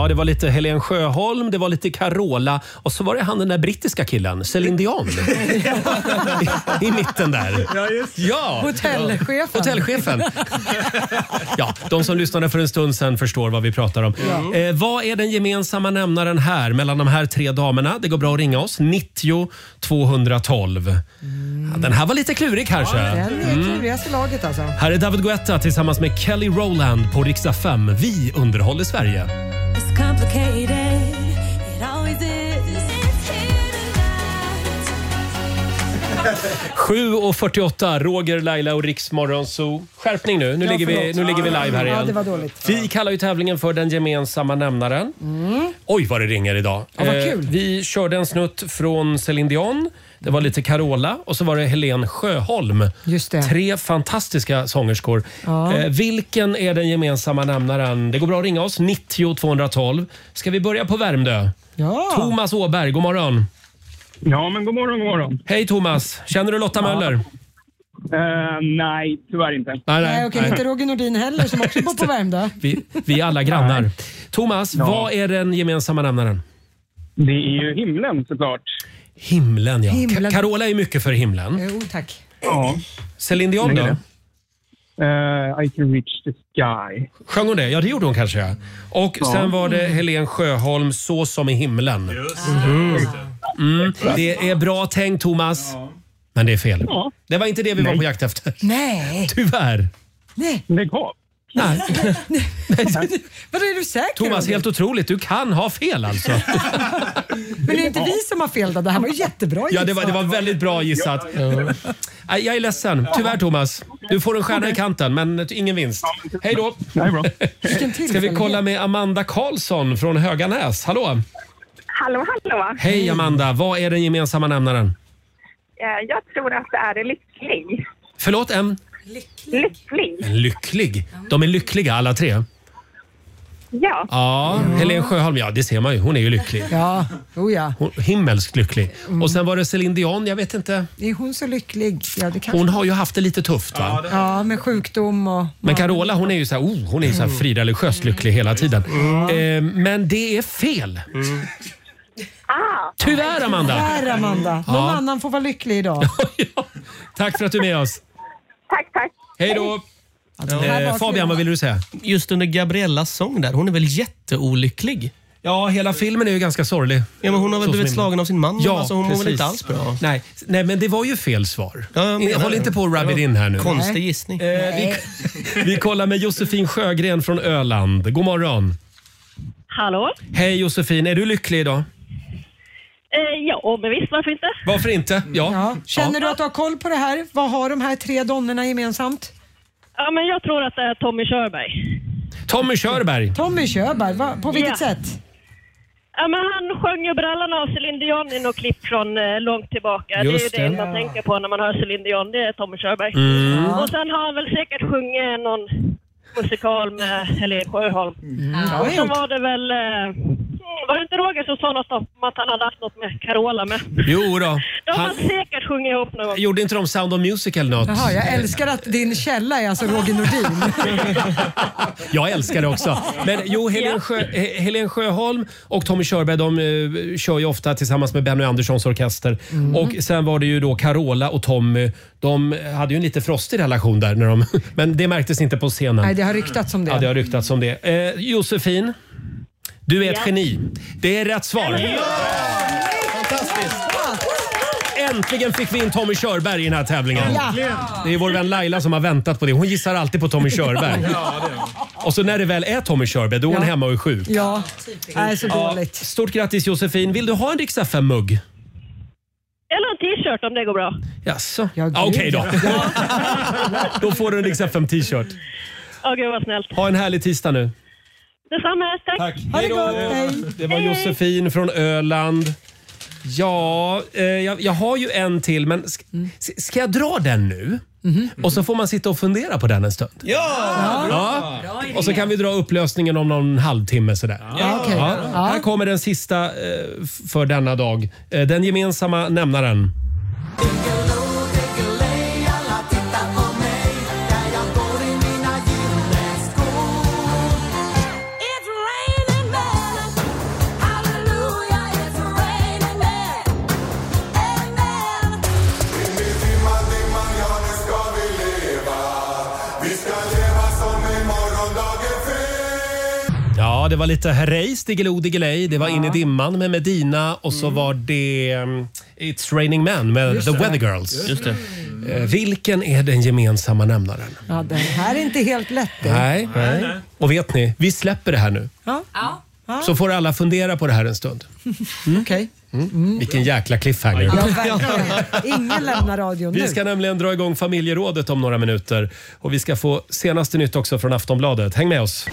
Ja, det var lite Helen Sjöholm, det var lite Carola och så var det han den där brittiska killen, Céline Dion. I, I mitten där. Ja, just. Ja. Hotellchefen. Hotellchefen. Ja, de som lyssnade för en stund sedan förstår vad vi pratar om. Ja. Eh, vad är den gemensamma nämnaren här mellan de här tre damerna? Det går bra att ringa oss. nittio tvåhundratolv. Mm. Ja, den här var lite klurig kanske. Ja, den är mm. klurigaste laget alltså. Här är David Guetta tillsammans med Kelly Rowland på Rix F M. Vi underhåller Sverige. It's complicated. It always is. sju och fyrtioåtta, Roger, Laila och Rix Morgonzoo. Skärpning nu, nu, ja, ligger, vi, nu ligger vi live här igen. Ja, det var dåligt. Vi kallar ju tävlingen för den gemensamma nämnaren. Mm. Oj vad det ringer idag. Ja, vad kul. Eh, vi körde en snutt från Céline Dion. Det var lite Carola och så var det Helen Sjöholm. Just det. Tre fantastiska sångerskor. Ja. Eh, vilken är den gemensamma nämnaren? Det går bra att ringa oss, nittio tvåhundratolv. Ska vi börja på Värmdö? Ja. Thomas Åberg, god morgon. Ja, men god morgon, god morgon. Hej Thomas, känner du Lotta Möller? Uh, nej, tyvärr inte. Nej, nej, nej okej, nej. Inte Roger Nordin heller som också bor på Värmdö. Vi, vi är alla grannar. Nej. Thomas, ja. Vad är den gemensamma nämnaren? Det är ju himlen såklart. Himlen, ja. Himlen. Carola är mycket för himlen. Jo, tack. Ja. Céline Dion då? Uh, I can reach the sky. Sjöng hon det? Ja, det gjorde hon kanske. Ja. Och ja. Sen var det Helen Sjöholm, Så som i himlen. Just. Mm. Mm. Det är bra tänkt, Thomas. Ja. Men det är fel. Ja. Det var inte det vi Nej. var på jakt efter. Nej. Tyvärr. Nej. Lägg av. Nej. Vad är du säker? Thomas, helt otroligt. Du kan ha fel alltså. Men det är inte vi som har fel då. Det här var ju jättebra gissat. Ja, det var, det var väldigt bra gissat. Ja. Jag är ledsen. Tyvärr Thomas. Du får en stjärna i kanten, men ingen vinst. Hej då. Nej, bra. Ska vi kolla med Amanda Karlsson från Höganäs. Hallå. Hallå, hallå. Hej Amanda. Vad är den gemensamma nämnaren? Jag tror att det är lycklig. Förlåt, en? Lycklig. Lycklig. En lycklig. De är lyckliga alla tre. Ja. Ja, Helen Sjöholm, ja det ser man ju. Hon är ju lycklig. Ja, oh ja. Hon, himmelskt lycklig. Mm. Och sen var det Céline Dion, jag vet inte. Är hon så lycklig? Ja, det hon har ju haft det lite tufft va? Ja, med sjukdom och... Men Carola hon är ju så här, oh, hon är ju så här frireligiöst lycklig hela tiden. Mm. Eh, men det är fel. Mm. Ah. Tyvärr Amanda. Tyvärr Amanda. Någon ja. annan får vara lycklig idag. Ja. Tack för att du är med oss. Tack, tack. Hej då. Alltså, eh, Fabian, vad vill du säga? Just under Gabriellas sång där, hon är väl jätteolycklig? Ja, hela filmen är ju ganska sorglig. Ja, men hon har väl blivit slagen av sin man. Ja, alltså, hon precis. mår väl inte alls bra. Nej, nej, men det var ju fel svar. Ja, jag Håll inte på att rub it in här nu. Konstig gissning. Eh, vi, vi kollar med Josefin Sjögren från Öland. God morgon. Hallå. Hej Josefin, är du lycklig idag? Eh, ja, men visst, varför inte? Varför inte? Ja. Ja. Känner ja. du att du har koll på det här? Vad har de här tre donnorna gemensamt? Ja, men jag tror att det är Tommy Körberg. Tommy Körberg? Tommy Körberg, va? På vilket ja. sätt? Ja, men han sjöng ju brallan av Céline Dion i något klipp från eh, långt tillbaka. Just det är ju det det. man tänker på när man hör Céline Dion, det är Tommy Körberg. Mm. Och sen har han väl säkert sjungit någon musikal med Helen Sjöholm. Mm. Och sen var det väl... Eh, var det inte Roger som sa något om att han hade haft något med Carola med? Jo då. De har Han... säkert sjungit ihop någon gång. Gjorde inte de Sound of Music eller något? Jaha, jag älskar att din källa är alltså Roger Nordin. Jag älskar det också. Men jo, Helen, Sjö, Helen Sjöholm och Tommy Körberg, de uh, kör ju ofta tillsammans med Benny Anderssons orkester. Mm. Och sen var det ju då Carola och Tommy. De hade ju en lite frostig relation där. När de, men det märktes inte på scenen. Nej, det har ryktats om det. Ja, det har ryktats om det. Eh, Josefin, du är ett ja. geni. Det är rätt svar. Ja. Fantastiskt. Äntligen fick vi in Tommy Körberg i den här tävlingen. Ja. Det är vår vän Laila som har väntat på det. Hon gissar alltid på Tommy Körberg. Ja, och så när det väl är Tommy Körberg, då är hon ja. hemma och är sjuk. Ja, det är så dåligt. Ja. Stort grattis Josefin. Vill du ha en Rix F M-mugg? Eller en t-shirt om det går bra. Jaså? Ja, Okej okay då. Ja. Då får du en Rix F M-t-shirt. Åh gud vad snällt. Ha en härlig tisdag nu. Detsamma, tack. Tack. Ha det gott, hej. Det var Josefin från Öland. Ja, eh, jag, jag har ju en till, men ska, ska jag dra den nu? Mm-hmm. Och så får man sitta och fundera på den en stund. Ja! ja. ja. Och så kan vi dra upplösningen om någon halvtimme sådär. Ja, okay. ja. Ja. Här kommer den sista eh, för denna dag. Eh, den gemensamma nämnaren. Ja, det var lite Herreys, Diggiloo Diggiley. Det var In i dimman med Medina och så var det um, It's Raining Men med Just The det. Weather Girls. Just det. Eh, vilken är den gemensamma nämnaren? Ja, den här är inte helt lätt. det. Nej. Nej. Och vet ni, vi släpper det här nu. Ja. Ja. Så får alla fundera på det här en stund. Mm. Okej. Mm. Vilken jäkla cliffhanger. Ja, verkligen. Ingen lämnar radion nu. Vi ska nämligen dra igång familjerådet om några minuter. Och vi ska få senaste nytt också från Aftonbladet. Häng med oss.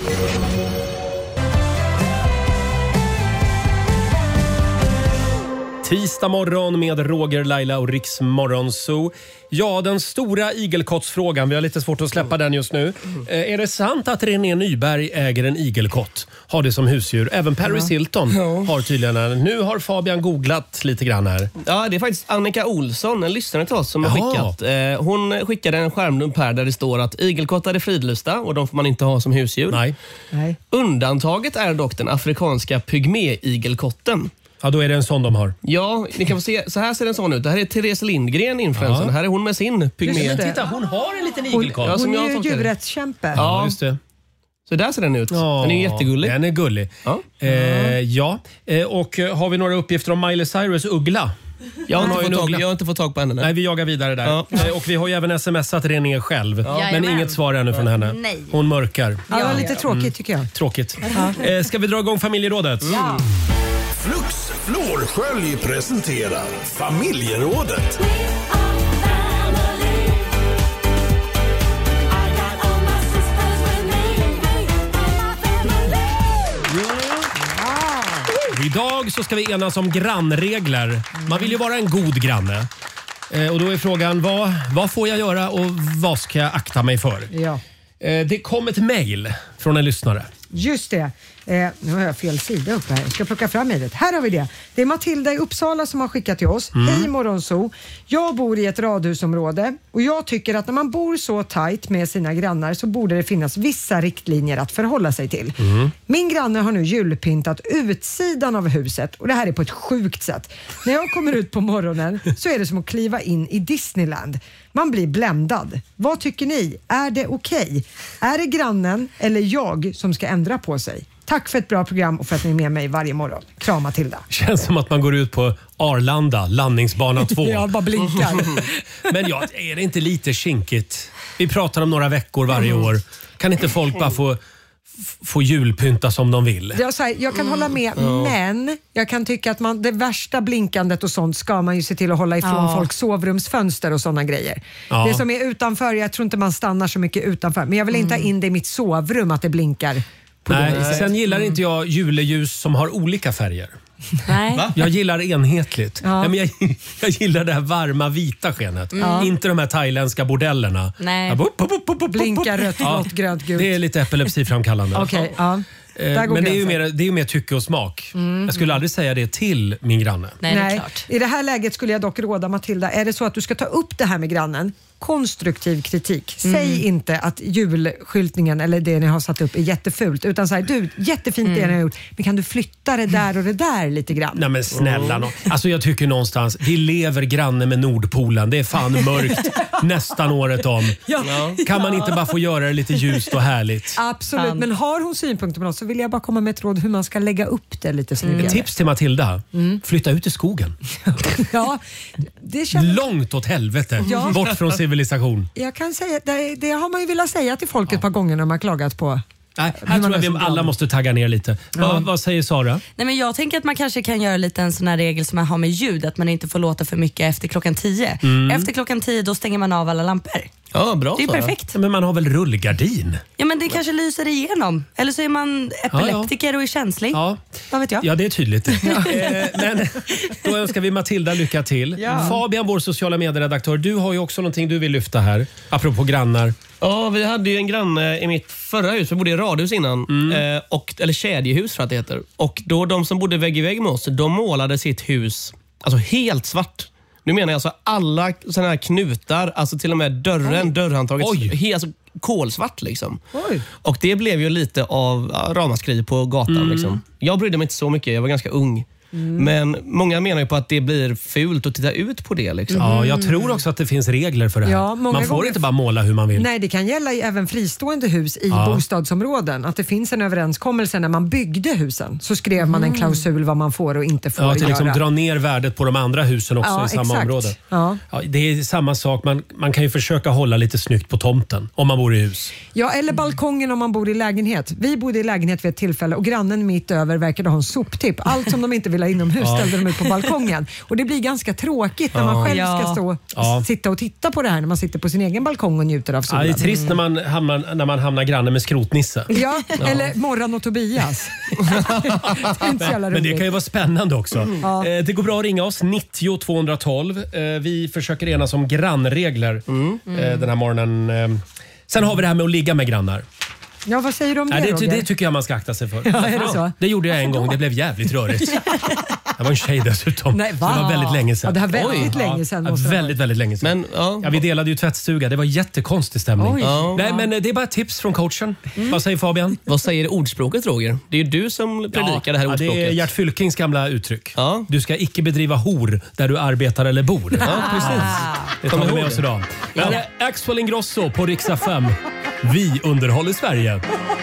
Tisdag morgon med Roger, Laila och Riks Morgonzoo. Ja, den stora igelkottsfrågan. Vi har lite svårt att släppa den just nu. Eh, är det sant att René Nyberg äger en igelkott? Har det som husdjur. Även Paris Ja. Hilton Ja. har tydligen en. Nu har Fabian googlat lite grann här. Ja, det är faktiskt Annika Olsson, en lyssnare till oss, som har Jaha. skickat. Eh, hon skickade en skärmdump här där det står att igelkottar är fridlysta och de får man inte ha som husdjur. Nej. Nej. Undantaget är dock den afrikanska pygmé-igelkotten. Ja, då är det en sån de har. Ja, ni kan få se. Så här ser en sån ut. Det här är Therese Lindgren, influensen. Ja. Här är hon med sin pygmé. Just det. Titta, hon har en liten Hon, igelkott. Ja, som hon jag är ju tolkar det. djurrättskämpe. Ja, just det. Så där ser den ut. Ja, Den är ju jättegullig. Den är gullig. Ja. Eh, ja. Eh, och eh, har vi några uppgifter om Miley Cyrus uggla? Jag har, Hon inte ju en fått tag, uggla. jag har inte fått tag på henne. Nej, vi jagar vidare där. Ja. Eh, och vi har ju även smsat René själv. Men Jajamän. inget svar ännu från henne. Nej. Hon mörkar. Ja, det var lite tråkigt tycker jag. Tråkigt. Eh, ska vi dra igång familjerådet? Ja. Flux Flårskölj presenterar Familjerådet. Idag så ska vi enas om grannregler. Man vill ju vara en god granne. Eh, och då är frågan, vad, vad får jag göra och vad ska jag akta mig för? Ja. Eh, det kom ett mejl från en lyssnare. Just det. Eh, nu har jag fel sida uppe här. Jag ska plocka fram mejlet. Här har vi det. Det är Matilda i Uppsala som har skickat till oss. Mm. Hej Morgonzoo. Jag bor i ett radhusområde och jag tycker att när man bor så tajt med sina grannar så borde det finnas vissa riktlinjer att förhålla sig till. Mm. Min granne har nu julpyntat utsidan av huset och det här är på ett sjukt sätt. När jag kommer ut på morgonen så är det som att kliva in i Disneyland. Man blir bländad. Vad tycker ni? Är det okej? Okay? Är det grannen eller jag som ska ändra på sig? Tack för ett bra program och för att ni är med mig varje morgon. Kram Matilda. Känns som att man går ut på Arlanda, landningsbana två. Jag bara blinkar. Men ja, är det inte lite kinkigt? Vi pratar om några veckor varje år. Kan inte folk bara få, f- få julpynta som de vill? Jag, så här, jag kan hålla med, Ja. men jag kan tycka att man, det värsta blinkandet och sånt ska man ju se till att hålla ifrån Ja. folks sovrumsfönster och sådana grejer. Ja. Det som är utanför, jag tror inte man stannar så mycket utanför, men jag vill inte ha in det i mitt sovrum att det blinkar. På det Nej, viset. sen gillar inte jag juleljus som har olika färger. Nej. Jag gillar enhetligt. Ja. Nej, men jag, jag gillar det här varma vita skenet. Mm. Inte de här thailändska bordellerna. Nej. Ja, bup, bup, bup, bup, bup, Blinkar bup. rött, blått, grönt, gult. Det är lite epilepsiframkallande. Okej, ja. Eh, Där går Men det är ju gränsen. mer, det är ju mer tycke och smak. Jag skulle aldrig säga det till min granne. Nej, det är klart. I det här läget skulle jag dock råda Matilda, är det så att du ska ta upp det här med grannen, konstruktiv kritik. Säg inte att julskyltningen eller det ni har satt upp är jättefult, utan säg du, jättefint det ni har gjort, men kan du flytta det där och det där lite grann? Nej men snälla nå. Alltså jag tycker någonstans, vi lever granne med Nordpolen. Det är fan mörkt nästan året om. Ja. Kan man inte bara få göra det lite ljust och härligt? Absolut, Sant. men har hon synpunkter på något så vill jag bara komma med ett råd hur man ska lägga upp det lite snyggare. Ett tips till Matilda. Flytta ut i skogen. Ja, det känns... Långt åt helvete. Ja. Bort från civilisation. Jag kan säga, det, det har man ju velat säga till folk ett par gånger när man har klagat på. Nej, Hur här man tror jag är vi som alla granne. måste tagga ner lite. Va, vad säger Sara? Nej, men jag tänker att man kanske kan göra lite en sån här regel som man har med ljud, att man inte får låta för mycket efter klockan tio. Mm. Efter klockan tio då stänger man av alla lampor. Ja, bra Det är Sara. perfekt. Men man har väl rullgardin? Ja, men det kanske lyser igenom. Eller så är man epileptiker och är känslig. Ja. Vad vet jag? Ja, det är tydligt. eh, men då önskar vi Matilda lycka till. Ja. Fabian, vår sociala medieredaktör, du har ju också någonting du vill lyfta här. Apropå grannar. Ja, vi hade ju en granne i mitt förra hus. Vi bodde i radhus innan. Mm. Eh, och, eller kedjehus för att det heter. Och då de som bodde vägg i vägg med oss, de målade sitt hus alltså helt svart. Nu menar jag alltså alla såna här knutar, alltså till och med dörren, Oj. dörrhandtaget, Oj. he, alltså kolsvart liksom. Oj. Och det blev ju lite av ja, ramaskri på gatan. Mm. Liksom. Jag brydde mig inte så mycket, jag var ganska ung. Mm. Men många menar ju på att det blir fult att titta ut på det. Liksom. Ja, jag tror också att det finns regler för det här. Ja, många man får gånger- inte bara måla hur man vill. Nej, det kan gälla i även fristående hus i Ja. bostadsområden. Att det finns en överenskommelse när man byggde husen. Så skrev man en klausul vad man får och inte får Ja, att liksom göra. dra ner värdet på de andra husen också Ja, i samma exakt. område. Ja. Ja, det är samma sak. Man, man kan ju försöka hålla lite snyggt på tomten om man bor i hus. Ja, eller balkongen om man bor i lägenhet. Vi bodde i lägenhet vid ett tillfälle och grannen mitt över verkade ha en soptipp. Allt som de inte ville ha inomhus Ja. ställde de ut på balkongen. Och det blir ganska tråkigt när man Ja. själv ska Ja. stå Ja. sitta och titta på det här när man sitter på sin egen balkong och njuter av Ja, solen. det är trist när man hamnar, när man hamnar granne med skrotnisse. Ja, eller Morran och Tobias. Det är inte så jävla Men det roligt. kan ju vara spännande också. Ja. Eh, Det går bra att ringa oss, nittio tvåhundratolv. Eh, Vi försöker enas om grannregler eh, den här morgonen. Eh, Sen har vi det här med att ligga med grannar. Ja, vad säger du om det, Nej, det, Roger? det tycker jag man ska akta sig för. Ja, är det så? Det gjorde jag en Varför gång. då? Det blev jävligt rörigt. Jag var en tjej dessutom. Nej, Så va? det var väldigt länge sedan. Ja, det har väldigt Oj. länge sedan Ja, måste det väldigt, väldigt länge sedan. Men, ja. Ja, vi delade ju tvättstuga. Det var jättekonstig stämning. Oj. Ja. Nej, men det är bara ett tips från coachen. Vad säger Fabian? Vad säger ordspråket, Roger? Det är ju du som predikar det här Ja, det ordspråket. är Gert Fylkings gamla uttryck. Ja. Du ska icke bedriva hor där du arbetar eller bor. Ja, precis. Det Kom tar vi ihåg med oss det. idag. Ja. Det är Axel Ingrosso på Riksdag fem. Vi underhåller Sverige.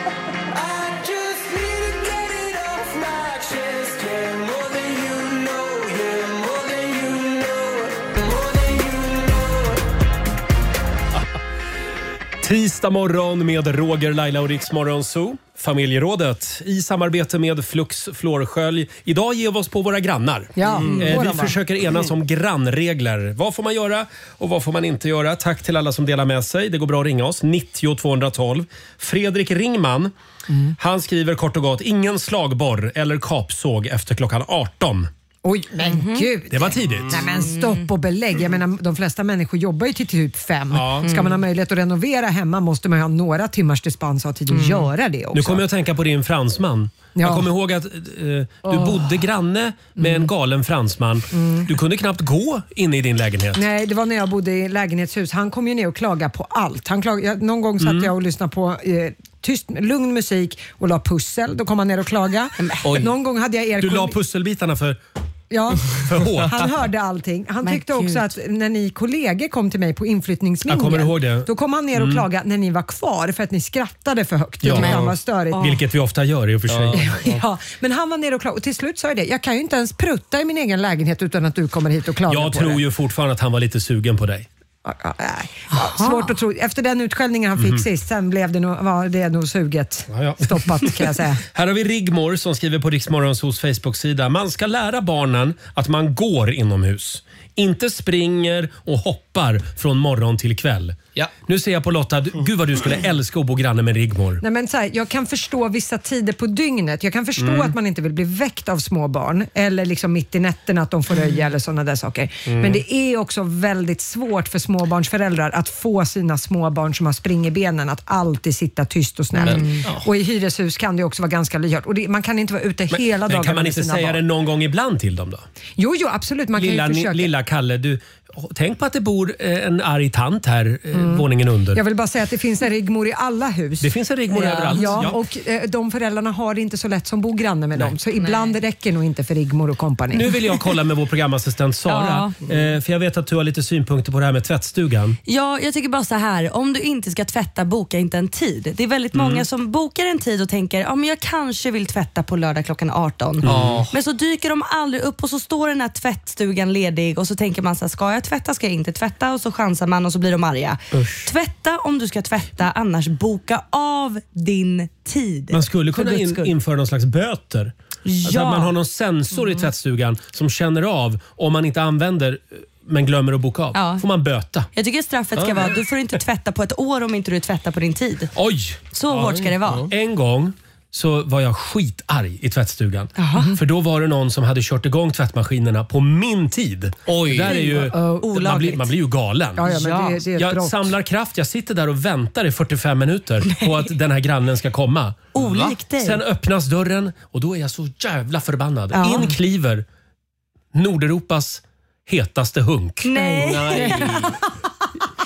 Tisdag morgon med Roger, Laila och Riks Morgonzoo. Familjerådet i samarbete med Flux Flårskölj. Idag ger vi oss på våra grannar. Ja, Eh, vi våra, va? försöker enas om grannregler. Vad får man göra och vad får man inte göra? Tack till alla som delar med sig. Det går bra att ringa oss. nittio tvåhundratolv. Fredrik Ringman, han skriver kort och gott: ingen slagborr eller kapsåg efter klockan arton. Oj, men gud. Det var tidigt. Nej, men stopp och belägg. Jag menar, de flesta människor jobbar ju till typ fem. Ja. Ska man ha möjlighet att renovera hemma måste man ju ha några timmars dispens och ha tid att göra det också. Nu kommer jag att tänka på din fransman. Ja. Jag kommer ihåg att eh, du bodde granne med en galen fransman. Du kunde knappt gå in i din lägenhet. Nej, det var när jag bodde i lägenhetshus. Han kom ju ner och klagade på allt. Han klag... jag, någon gång satt jag och lyssnade på eh, tyst, lugn musik och la pussel. Då kom han ner och klagade. Oj. Någon gång hade jag er Du la koll- pusselbitarna för, Ja, för hårt. han hörde allting. Han Men tyckte gud. också att när ni kollegor kom till mig på inflyttningslinjen, Jag kommer ihåg det. då kom han ner och klagade när ni var kvar för att ni skrattade för högt. Ja. Ja. Han var störigt. Vilket vi ofta gör i och för sig. Ja, men han var nere och klagade och till slut sa jag det. Jag kan ju inte ens prutta i min egen lägenhet utan att du kommer hit och klagar Jag på tror det. ju fortfarande att han var lite sugen på dig. Ja, ja, nej. Ja, svårt att tro. Efter den utskällningen han fick sist, sen blev det nog, var det nog suget Ja, ja. stoppat kan jag säga. Här har vi Rigmor som skriver på Riksmorgonsos Facebook-sida. Man ska lära barnen att man går inomhus. Inte springer och hoppar från morgon till kväll. Ja. Nu ser jag på Lotta, du, gud vad du skulle älska att bo granne med Rigmor. Nej, men så här, jag kan förstå vissa tider på dygnet. Jag kan förstå Mm. att man inte vill bli väckt av små barn eller liksom mitt i nätterna att de får röja eller sådana där saker. Mm. Men det är också väldigt svårt för småbarnsföräldrar att få sina småbarn som har spring i benen att alltid sitta tyst och snällt. Men, ja. Och i hyreshus kan det också vara ganska lyhört. Och det, man kan inte vara ute hela Men dagen kan man med inte sina säga barn. det någon gång ibland till dem då? Jo, jo, absolut. Man Lilla, kan ju försöka. lilla Kalle, du, tänk på att det bor eh, en arg tant här, eh, våningen under. Jag vill bara säga att det finns en Rigmor i alla hus. Det finns en Rigmor Ja. överallt. Ja, Ja. och eh, de föräldrarna har det inte så lätt som bor granne med dem. Så ibland räcker nog inte för Rigmor och kompani. Nu vill jag kolla med vår programassistent Sara. Eh, för jag vet att du har lite synpunkter på det här med tvättstugan. Ja, jag tycker bara så här. Om du inte ska tvätta, boka inte en tid. Det är väldigt Mm. många som bokar en tid och tänker ja, men jag kanske vill tvätta på lördag klockan arton. Ja. Men så dyker de aldrig upp och så står den här tvättstugan ledig och så tänker man så här, ska jag tvätta, ska jag inte tvätta? Och så chansar man och så blir de arga. Usch. Tvätta om du ska tvätta, annars boka av din tid. Man skulle För kunna Guds in, skull. införa någon slags böter. Alltså Ja. att man har någon sensor i tvättstugan som känner av om man inte använder men glömmer att boka av. Ja. Får man böta. Jag tycker straffet ska vara du får inte tvätta på ett år om inte du tvättar på din tid. Oj! Så hårt ska det vara. En gång så var jag skitarg i tvättstugan. För då var det någon som hade kört igång tvättmaskinerna på min tid. Oj. Det där är ju, man, olagligt. blir, man blir ju galen. Ja, ja, men det, det är ett Jag brott. samlar kraft, jag sitter där och väntar i fyrtiofem minuter på att den här grannen ska komma. Olikt dig. Sen öppnas dörren och då är jag så jävla förbannad. Ja. In kliver Nordeuropas hetaste hunk. Nej. Nej.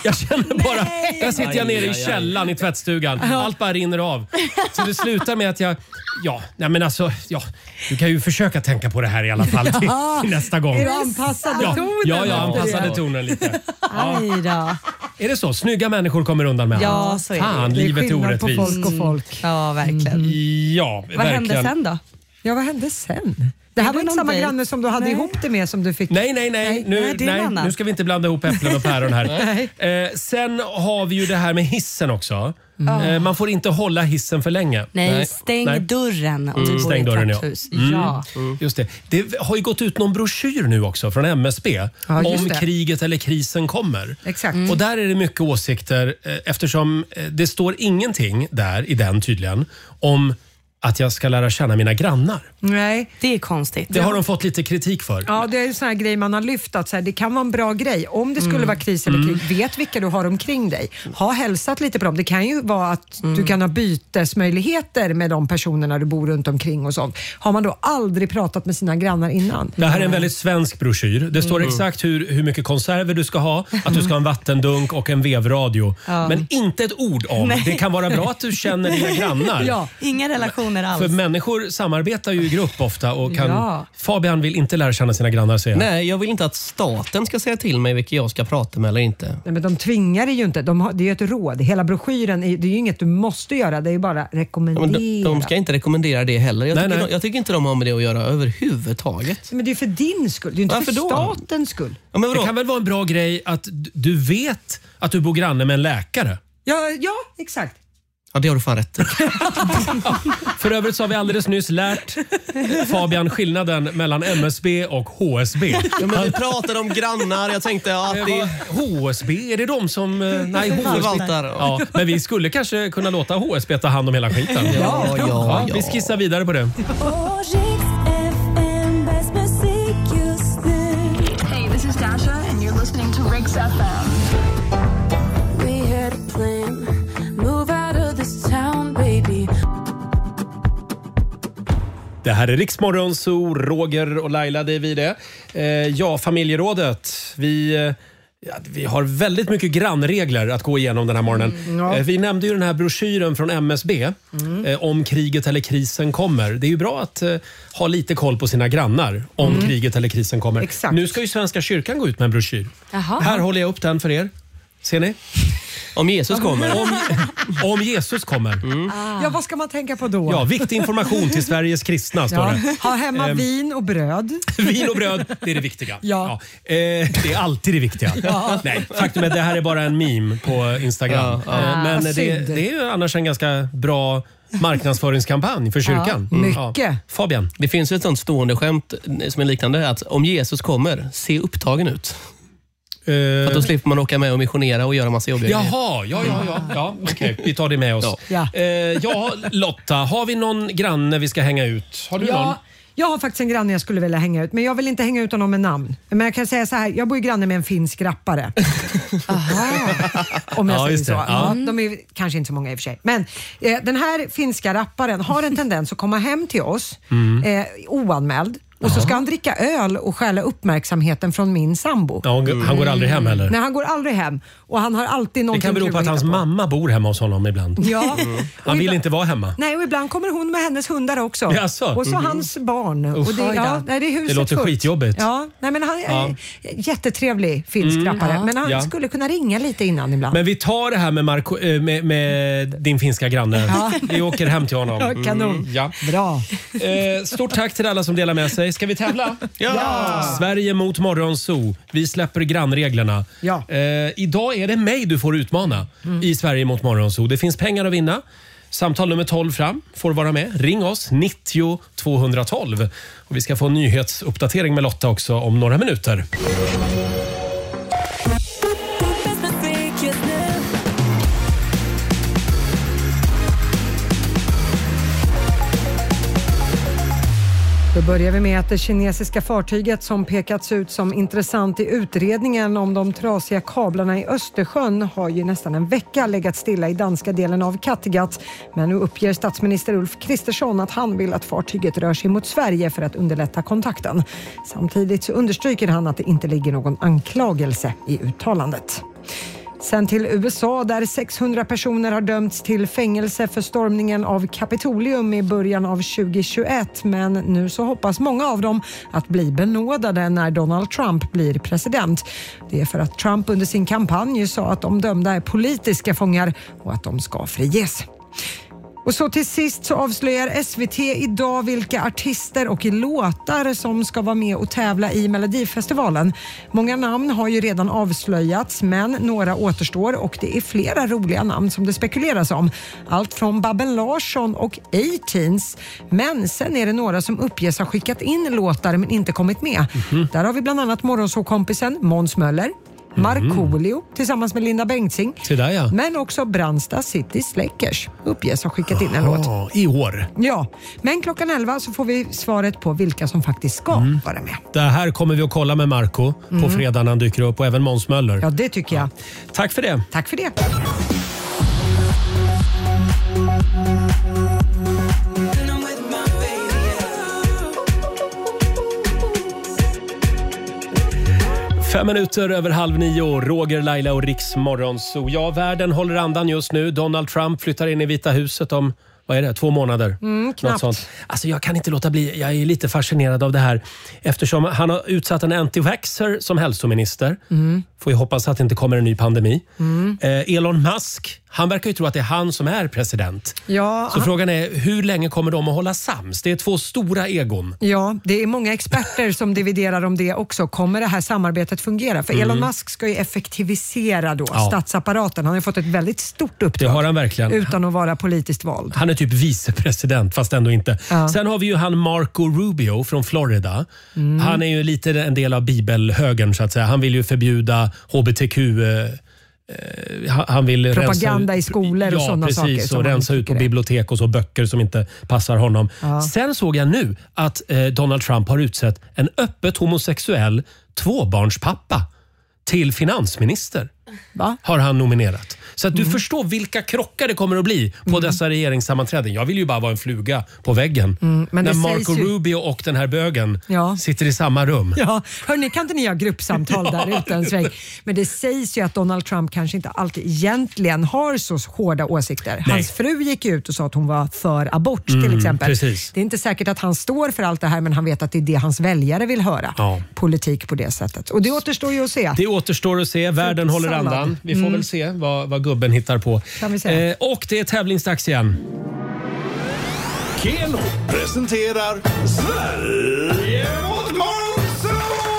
Jag känner bara, Nej. där sitter jag nere Aj, i aj, aj. källaren i tvättstugan. Allt bara rinner av. Så det slutar med att jag, ja, nej men alltså, ja, du kan ju försöka tänka på det här i alla fall till, till nästa gång. Är du anpassade Ja, tonen? ja, jag efter det? anpassade tonen lite. Ja. Aj då. Är det så? Snygga människor kommer undan med Ja, allt. så är det. Fan, Det är livet är skillnad på orättvist. folk och folk. Ja, verkligen. Ja, Vad verkligen. hände sen då? Ja, vad hände sen? Det här Är var det inte någon samma dejt? granne som du hade Nej. ihop det med som du fick. Nej, nej, nej. Nu, nej, det är nej, en annan. nu ska vi inte blanda ihop äpplen och päron här. Nej. Eh, sen har vi ju det här med hissen också. Eh, man får inte hålla hissen för länge. Nej, stäng Nej. dörren om du bor i Stäng dörren, ett ja. trapphus. Mm. Ja. Just det. Det har ju gått ut någon broschyr nu också från M S B Ja, just om det. kriget eller krisen kommer. Exakt. Och där är det mycket åsikter eh, eftersom eh, det står ingenting där i den tydligen om att jag ska lära känna mina grannar. Nej. Det är konstigt. Det har de fått lite kritik för. Ja, det är en sån här grej man har lyft att så här, det kan vara en bra grej. Om det skulle vara kris eller krig, vet vilka du har omkring dig. Ha hälsat lite på dem. Det kan ju vara att du kan ha bytesmöjligheter med de personerna du bor runt omkring och sånt. Har man då aldrig pratat med sina grannar innan? Det här är en väldigt svensk broschyr. Det står Mm. exakt hur, hur mycket konserver du ska ha, att du ska ha en vattendunk och en vevradio. Ja. Men inte ett ord om. Nej. Det kan vara bra att du känner dina grannar. Ja. Inga relationer alls. För människor samarbetar ju i grupp ofta och kan... Ja. Fabian vill inte lära känna sina grannar, säger jag. Nej, jag vill inte att staten ska säga till mig vilka jag ska prata med eller inte. Nej, men de tvingar dig ju inte. De har, det är ju ett råd. Hela broschyren, är, det är ju inget du måste göra. Det är ju bara Ja, rekommendera. men de, de ska inte rekommendera det heller. Jag, Nej, tycker, nej. jag tycker inte de har med det att göra överhuvudtaget. Men det är för din skull. Det är ju inte Varför för då? statens skull. Ja, men Det vadå? kan väl vara en bra grej att d- du vet att du bor granne med en läkare? Ja, ja exakt. Ja, det har du fan rätt i. För övrigt så har vi alldeles nyss lärt Fabian skillnaden mellan M S B och H S B. Ja, men vi pratade om grannar. Jag tänkte ja, att det... H S B, är det de som... eh, Nej, H S B. Förvaltar. Ja, men vi skulle kanske kunna låta H S B ta hand om hela skiten. Ja, ja, ja. Vi skissar vidare på det. Hey, this is Dasha and you're listening to Riggs F M. We had a plan. Move out of this town, baby. Det här är Riksmorgon Zoo, Roger och Laila, det är vi det. Eh, ja, familjerådet. Vi, eh, ja, vi har väldigt mycket grannregler att gå igenom den här morgonen. Mm, ja. eh, vi nämnde ju den här broschyren från M S B Mm. eh, om kriget eller krisen kommer. Det är ju bra att eh, ha lite koll på sina grannar om Mm. kriget eller krisen kommer. Exakt. Nu ska ju Svenska kyrkan gå ut med en broschyr. Jaha. Här håller jag upp den för er. Ser ni? Om Jesus kommer. Om, om Jesus kommer. Ja, vad ska man tänka på då? Ja, viktig information till Sveriges kristna, står Ja. det. Ha hemma Ehm. vin och bröd. Vin och bröd, det är det viktiga. Ja. Eh, det är alltid det viktiga. Ja. Nej, faktum är att det här är bara en meme på Instagram. Ja, ja. Eh, men det, Synd. det är ju annars en ganska bra marknadsföringskampanj för kyrkan. Ja, mycket. Fabian? Det finns ju ett sånt stående skämt som är liknande. Att om Jesus kommer, se upptagen ut. För att då slipper man åka med och missionera och göra massa jobbiga grejer. Jaha, ja, ja, ja. ja Okej, vi tar det med oss. Ja. Eh, ja, Lotta, har vi någon granne vi ska hänga ut? Har du någon? Ja, jag har faktiskt en granne jag skulle vilja hänga ut, men jag vill inte hänga ut honom med namn. Men jag kan säga så här, jag bor ju granne med en finsk rappare. Aha. Om jag Ja, säger just så. det. Ja. Ja. De är kanske inte så många i och för sig. Men eh, den här finska rapparen har en tendens att komma hem till oss Mm. eh, oanmäld. Och så ska han dricka öl och stjäla uppmärksamheten från min sambo. Ja, han- han går aldrig hem heller. Nej, han går aldrig hem. Och han har alltid Det någonting kan bero kul på att att hans hitta på. mamma bor hemma hos honom ibland. Ja. Han vill inte vara hemma. Nej, och ibland kommer hon med hennes hundar också. Jaså? Och så Mhm. hans barn. Usch. Och det, Oj då. ja, nej, det, är huset Det låter fullt. skitjobbigt. Ja, nej, men han är Ja. jättetrevlig finsk Mm. rappare. Ja. Men han Ja. skulle kunna ringa lite innan ibland. Men vi tar det här med, Marco, eh, med, med din finska granne. Ja. Vi åker hem till honom. Ja, kanon. ja. Bra. Eh, stort tack till alla som delar med sig. Ska vi tävla? Ja! Sverige mot Morgonzoo. Vi släpper grannreglerna. Ja. Eh, idag är det mig du får utmana i Sverige mot Morgonzoo. Det finns pengar att vinna. Samtal nummer tolv fram får vara med. Ring oss, nittio tvåhundratolv. Och vi ska få en nyhetsuppdatering med Lotta också om några minuter. Då börjar vi med att det kinesiska fartyget som pekats ut som intressant i utredningen om de trasiga kablarna i Östersjön har ju nästan en vecka legat stilla i danska delen av Kattegatt. Men nu uppger statsminister Ulf Kristersson att han vill att fartyget rör sig mot Sverige för att underlätta kontakten. Samtidigt så understryker han att det inte ligger någon anklagelse i uttalandet. Sen till U S A där sexhundra personer har dömts till fängelse för stormningen av Kapitolium i början av tjugohundratjugoett. Men nu så hoppas många av dem att bli benådade när Donald Trump blir president. Det är för att Trump under sin kampanj sa att de dömda är politiska fångar och att de ska friges. Och så till sist så avslöjar S V T idag vilka artister och låtar som ska vara med och tävla i Melodifestivalen. Många namn har ju redan avslöjats, men några återstår och det är flera roliga namn som det spekuleras om. Allt från Babben Larsson och A-Teens. Men sen är det några som uppges ha skickat in låtar men inte kommit med. Mm-hmm. Där har vi bland annat morgonsåkompisen Måns Möller, Markoolio mm. tillsammans med Linda Bengtzing. Där, ja. Men också Brandsta City Släckers uppges ha skickat in en oh, låt. I år. Ja, men klockan elva så får vi svaret på vilka som faktiskt ska mm. vara med. Det här kommer vi att kolla med Marco på mm. fredag när han dyker upp och även Måns Möller. Ja, det tycker jag. Tack för det. Tack för det. Fem minuter över halv nio, Roger, Laila och Riks Morgonzoo. Ja, världen håller andan just nu. Donald Trump flyttar in i Vita huset om, vad är det, två månader? Mm, knappt. Sånt. Alltså jag kan inte låta bli, jag är lite fascinerad av det här. Eftersom han har utsatt en anti-vaxxer som hälsominister. Mm. Får ju hoppas att det inte kommer en ny pandemi. Mm. Eh, Elon Musk, han verkar ju tro att det är han som är president. Ja, Så han... frågan är, hur länge kommer de att hålla sams? Det är två stora egon. Ja, det är många experter som dividerar om det också. Kommer det här samarbetet fungera? För mm. Elon Musk ska ju effektivisera då ja. statsapparaten. Han har ju fått ett väldigt stort uppdrag. Det har han verkligen. Utan att vara politiskt vald. Han är typ vicepresident, fast ändå inte. Ja. Sen har vi ju han Marco Rubio från Florida. Mm. Han är ju lite en del av bibelhögern så att säga. Han vill ju förbjuda H B T Q... Eh, han vill propaganda rensa, i skolor och ja, sådana precis, saker. Ja, och rensa ut på bibliotek och så böcker som inte passar honom. Ja. Sen såg jag nu att eh, Donald Trump har utsett en öppet homosexuell tvåbarnspappa till finansminister. Va? Har han nominerat. Så att du mm. förstår vilka krockar det kommer att bli på mm. dessa regeringssammanträden. Jag vill ju bara vara en fluga på väggen. Mm, men när Marco ju... Rubio och den här bögen ja. sitter i samma rum. Ja, hörni, kan inte ni ha gruppsamtal där ute en sväng? Men det sägs ju att Donald Trump kanske inte alltid egentligen har så hårda åsikter. Nej. Hans fru gick ut och sa att hon var för abort mm, till exempel. Precis. Det är inte säkert att han står för allt det här, men han vet att det är det hans väljare vill höra. Ja. Politik på det sättet. Och det återstår ju att se. Det återstår att se. Världen håller andan. Vi får mm. väl se vad, vad gubben hittar på. Kan vi se. Eh, och det är tävlingsdags igen. Keno presenterar Sverige mot Morgonzoo!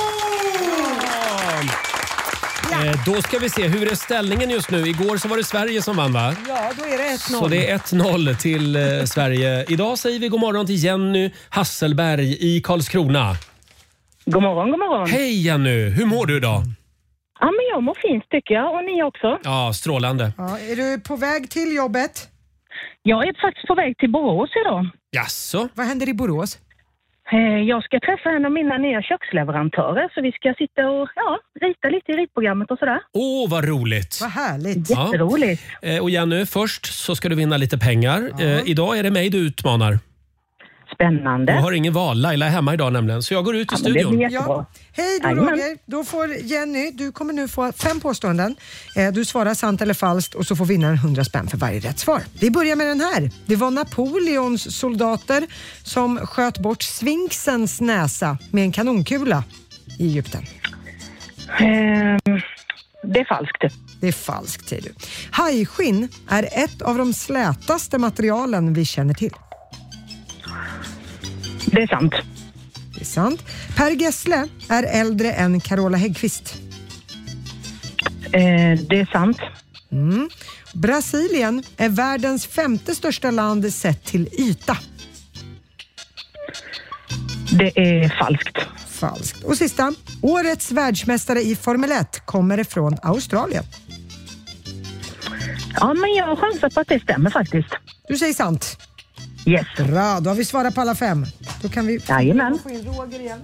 Ja. Eh, då ska vi se, hur är ställningen just nu? Igår så var det Sverige som vann, va? Ja, då är det ett noll. Så det är ett noll till eh, Sverige. Idag säger vi god morgon till Jenny Hasselberg i Karlskrona. God morgon, god morgon. Hej Jenny, hur mår du idag? Ja, men jag mår fint tycker jag, och ni också. Ja, strålande. Ja, är du på väg till jobbet? Jag är faktiskt på väg till Borås idag. Jaså? Vad händer i Borås? Jag ska träffa en av mina nya köksleverantörer, så vi ska sitta och ja, rita lite i ritprogrammet och sådär. Åh, oh, vad roligt. Vad härligt. Jätteroligt. Ja. Och Jenny, först så ska du vinna lite pengar. Ja. Eh, idag är det mig du utmanar. Spännande. Jag har ingen val. Laila är hemma idag nämligen. Så jag går ut i ja, studion. Ja. Hej då Roger. Då får Jenny, du kommer nu få fem påståenden. Du svarar sant eller falskt och så får vinnaren hundra spänn för varje rätt svar. Vi börjar med den här. Det var Napoleons soldater som sköt bort Sphinxens näsa med en kanonkula i Egypten. Um, det är falskt. Det är falskt, säger du. Hajskinn är ett av de slätaste materialen vi känner till. Det är sant. Det är sant. Per Gessle är äldre än Carola Häggkvist. Eh, det är sant. Mm. Brasilien är världens femte största land sett till yta. Det är falskt. Falskt. Och sista. Årets världsmästare i Formel ett kommer ifrån Australien. Ja, men jag chansar på att det stämmer faktiskt. Du säger sant. Yes. Bra, då har vi svarat på alla fem. Då kan vi Jajamän. få in Roger igen.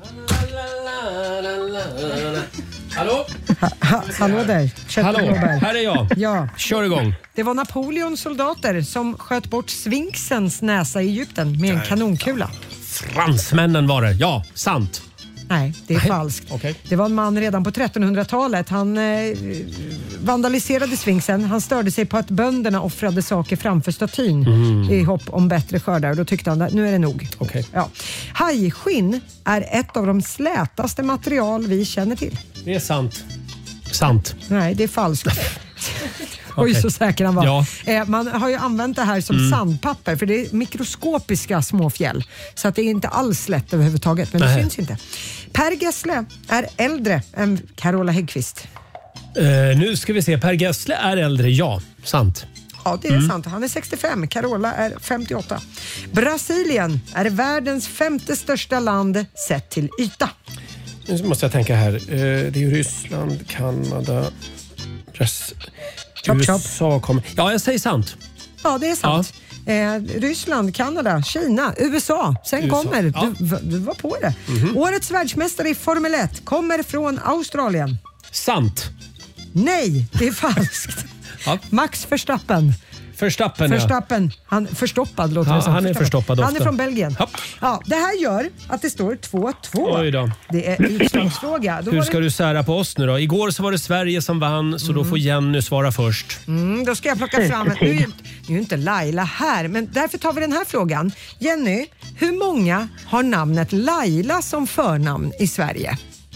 Hallå? Ha, ha, hallå där. Hallå, här är jag. Ja. Kör igång. Det var Napoleons soldater som sköt bort Sphinxens näsa i Egypten med en kanonkula. Fransmännen var det. Ja, sant. Nej, det är Nej. falskt. Okay. Det var en man redan på trettonhundratalet. Han eh, vandaliserade Sfinxen. Han störde sig på att bönderna offrade saker framför statyn mm. i hopp om bättre skördar. Och då tyckte han att nu är det nog. Okay. Ja. Hajskinn är ett av de slätaste material vi känner till. Det är sant. Sant. Nej, det är falskt. Oj, Okay. så säker han var. Ja. Eh, man har ju använt det här som mm. sandpapper för det är mikroskopiska småfjäll. Så att det är inte alls lätt överhuvudtaget, men Nej. det syns inte. Per Gessle är äldre än Carola Häggkvist. Uh, nu ska vi se, Per Gessle är äldre, ja. Sant. Ja, det är mm. sant. Han är sextiofem, Carola är femtioåtta. Brasilien är världens femte största land sett till yta. Nu måste jag tänka här. Uh, det är ju Ryssland, Kanada, Brasilien. Chop, U S A kommer... Ja, jag säger sant. Ja, det är sant. Ja. Eh, Ryssland, Kanada, Kina, U S A. Sen U S A. Kommer... Ja. Du, du var på det. Mm-hmm. Årets världsmästare i Formel ett kommer från Australien. Sant. Nej, det är falskt. ja. Max Verstappen. Förstappen, Förstappen. Ja. Han förstoppad låter ja, det som. Han är förstoppad ofta. Han är från Belgien. Hopp. Ja, det här gör att det står två två. Oj då. Det är utslagsfråga. Då Hur ska det... du sära på oss nu då? Igår så var det Sverige som vann, så mm. då får Jenny svara först. Mm, då ska jag plocka fram... Nu är, nu är inte Laila här, men därför tar vi den här frågan. Jenny, hur många har namnet Laila som förnamn i Sverige?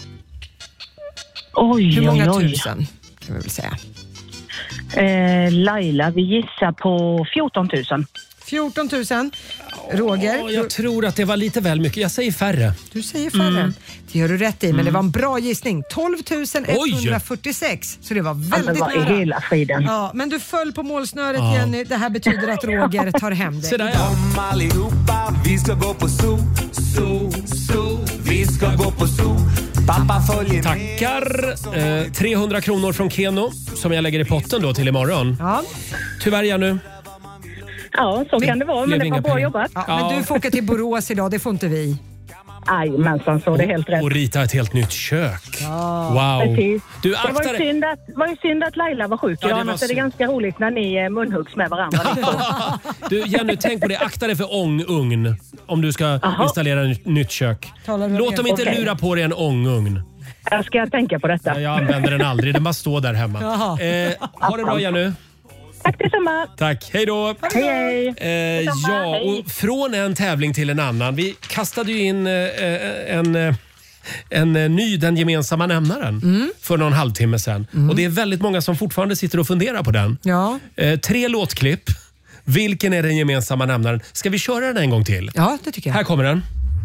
Oj, hur många oj, oj. tusen kan vi väl säga? Eh, Laila, vi gissar på fjorton tusen. fjorton tusen. Roger? Oh, jag tror att det var lite väl mycket. Jag säger färre. Du säger färre. Mm. Det gör du rätt i, men mm. det var en bra gissning. tolv tusen etthundrafyrtiosex. Så det var väldigt alltså, nära. I hela friden. Ja, men du föll på målsnöret, ja. Jenny. Det här betyder att Roger tar hem det. Så där, ja. Kom allihopa, vi ska gå på zoo, zoo, zoo. Vi ska gå på zoo. Pappa följer med. Tackar. Eh, trehundra kronor från Keno som jag lägger i potten då till imorgon. Ja. Tyvärr, Jenny. Ja, så kan det vara, men det var bra jobbat. Ja, ja. Men du får åka till Borås idag, det får inte vi. Jajamensan, så det är helt rätt. Och rita ett helt nytt kök. Ja. Wow. Du, det var ju synd att, var ju synd att Laila var sjuk. Ja, det annars är det ganska roligt när ni munhuggs med varandra. Du, Jenny, tänk på det. Akta dig för ångugn om du ska Aha. installera ett nytt kök. Låt dem inte okay. lura på dig en ångugn. Jag ska tänka på detta. Ja, jag använder den aldrig. Den bara står där hemma. Eh, ha det bra, Jenny. Tack detsamma. Tack, hej då. Hej, hej. Eh, ja, och från en tävling till en annan. Vi kastade ju in eh, en, en, en ny, den gemensamma nämnaren mm. för någon halvtimme sedan. Mm. Och det är väldigt många som fortfarande sitter och funderar på den. Ja. Eh, tre låtklipp. Vilken är den gemensamma nämnaren? Ska vi köra den en gång till? Ja, det tycker jag. Här kommer den.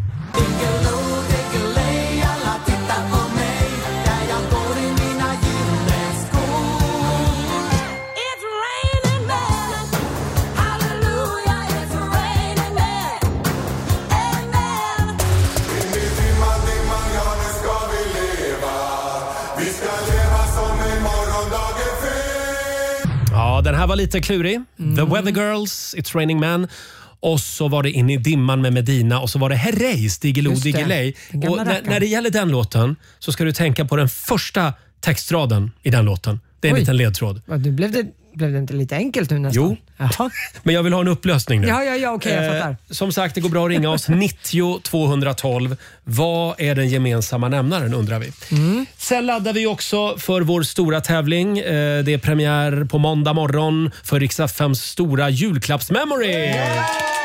Ja, den här var lite klurig. Mm. The Weather Girls, It's Raining Men. Och så var det In i dimman med Medina. Och så var det Herreys, Diggiloo Diggiley. Och när, när det gäller den låten så ska du tänka på den första textraden i den låten. Det är en Oj. liten ledtråd. Ja, nu blev det, blev det inte lite enkelt nu nästan? Jo, Jaha. Men jag vill ha en upplösning nu. Ja, ja, ja, okej, okay, jag fattar. Eh, som sagt, det går bra att ringa oss. nittio tvåhundratolv. Vad är den gemensamma nämnaren, undrar vi. Mm. Sen laddar vi också för vår stora tävling. Eh, det är premiär på måndag morgon för Rix F M:s stora julklappsmemory. Yeah!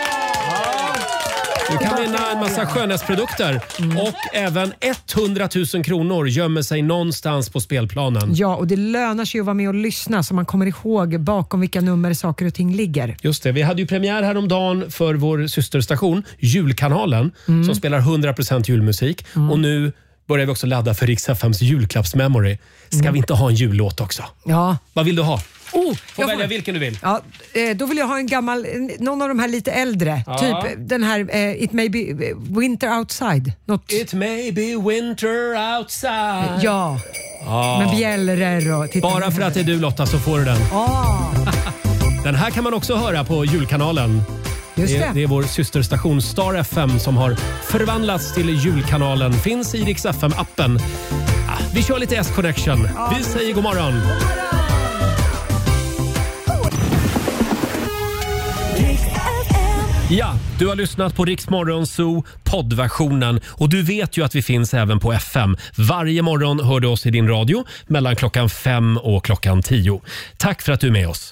Du kan vinna en massa skönhetsprodukter mm. och även hundratusen kronor gömmer sig någonstans på spelplanen. Ja, och det lönar sig att vara med och lyssna så man kommer ihåg bakom vilka nummer saker och ting ligger. Just det, vi hade ju premiär häromdagen för vår systerstation, Julkanalen, mm. som spelar hundra procent julmusik. Mm. Och nu börjar vi också ladda för Rix F M:s julklappsmemory. Ska mm. vi inte ha en jullåt också? Ja. Vad vill du ha? Oh, Får välja får... vilken du vill. Ja, eh, då vill jag ha en gammal, någon av de här lite äldre. Ja. Typ den här eh, It may be winter outside. Något... It may be winter outside. Ja, ah. med bjällror och... Bara för att det är du, Lotta, så får du den. Ah. Den här kan man också höra på julkanalen. Just det. Det, det är vår systerstation Star F M som har förvandlats till julkanalen. Finns i Rix F M-appen. Ah, vi kör lite S-connection. Ah. Vi säger god morgon. God morgon. Ja, du har lyssnat på Rix Morgon Zoo poddversionen och du vet ju att vi finns även på F M. Varje morgon hör du oss i din radio mellan klockan fem och klockan tio. Tack för att du är med oss.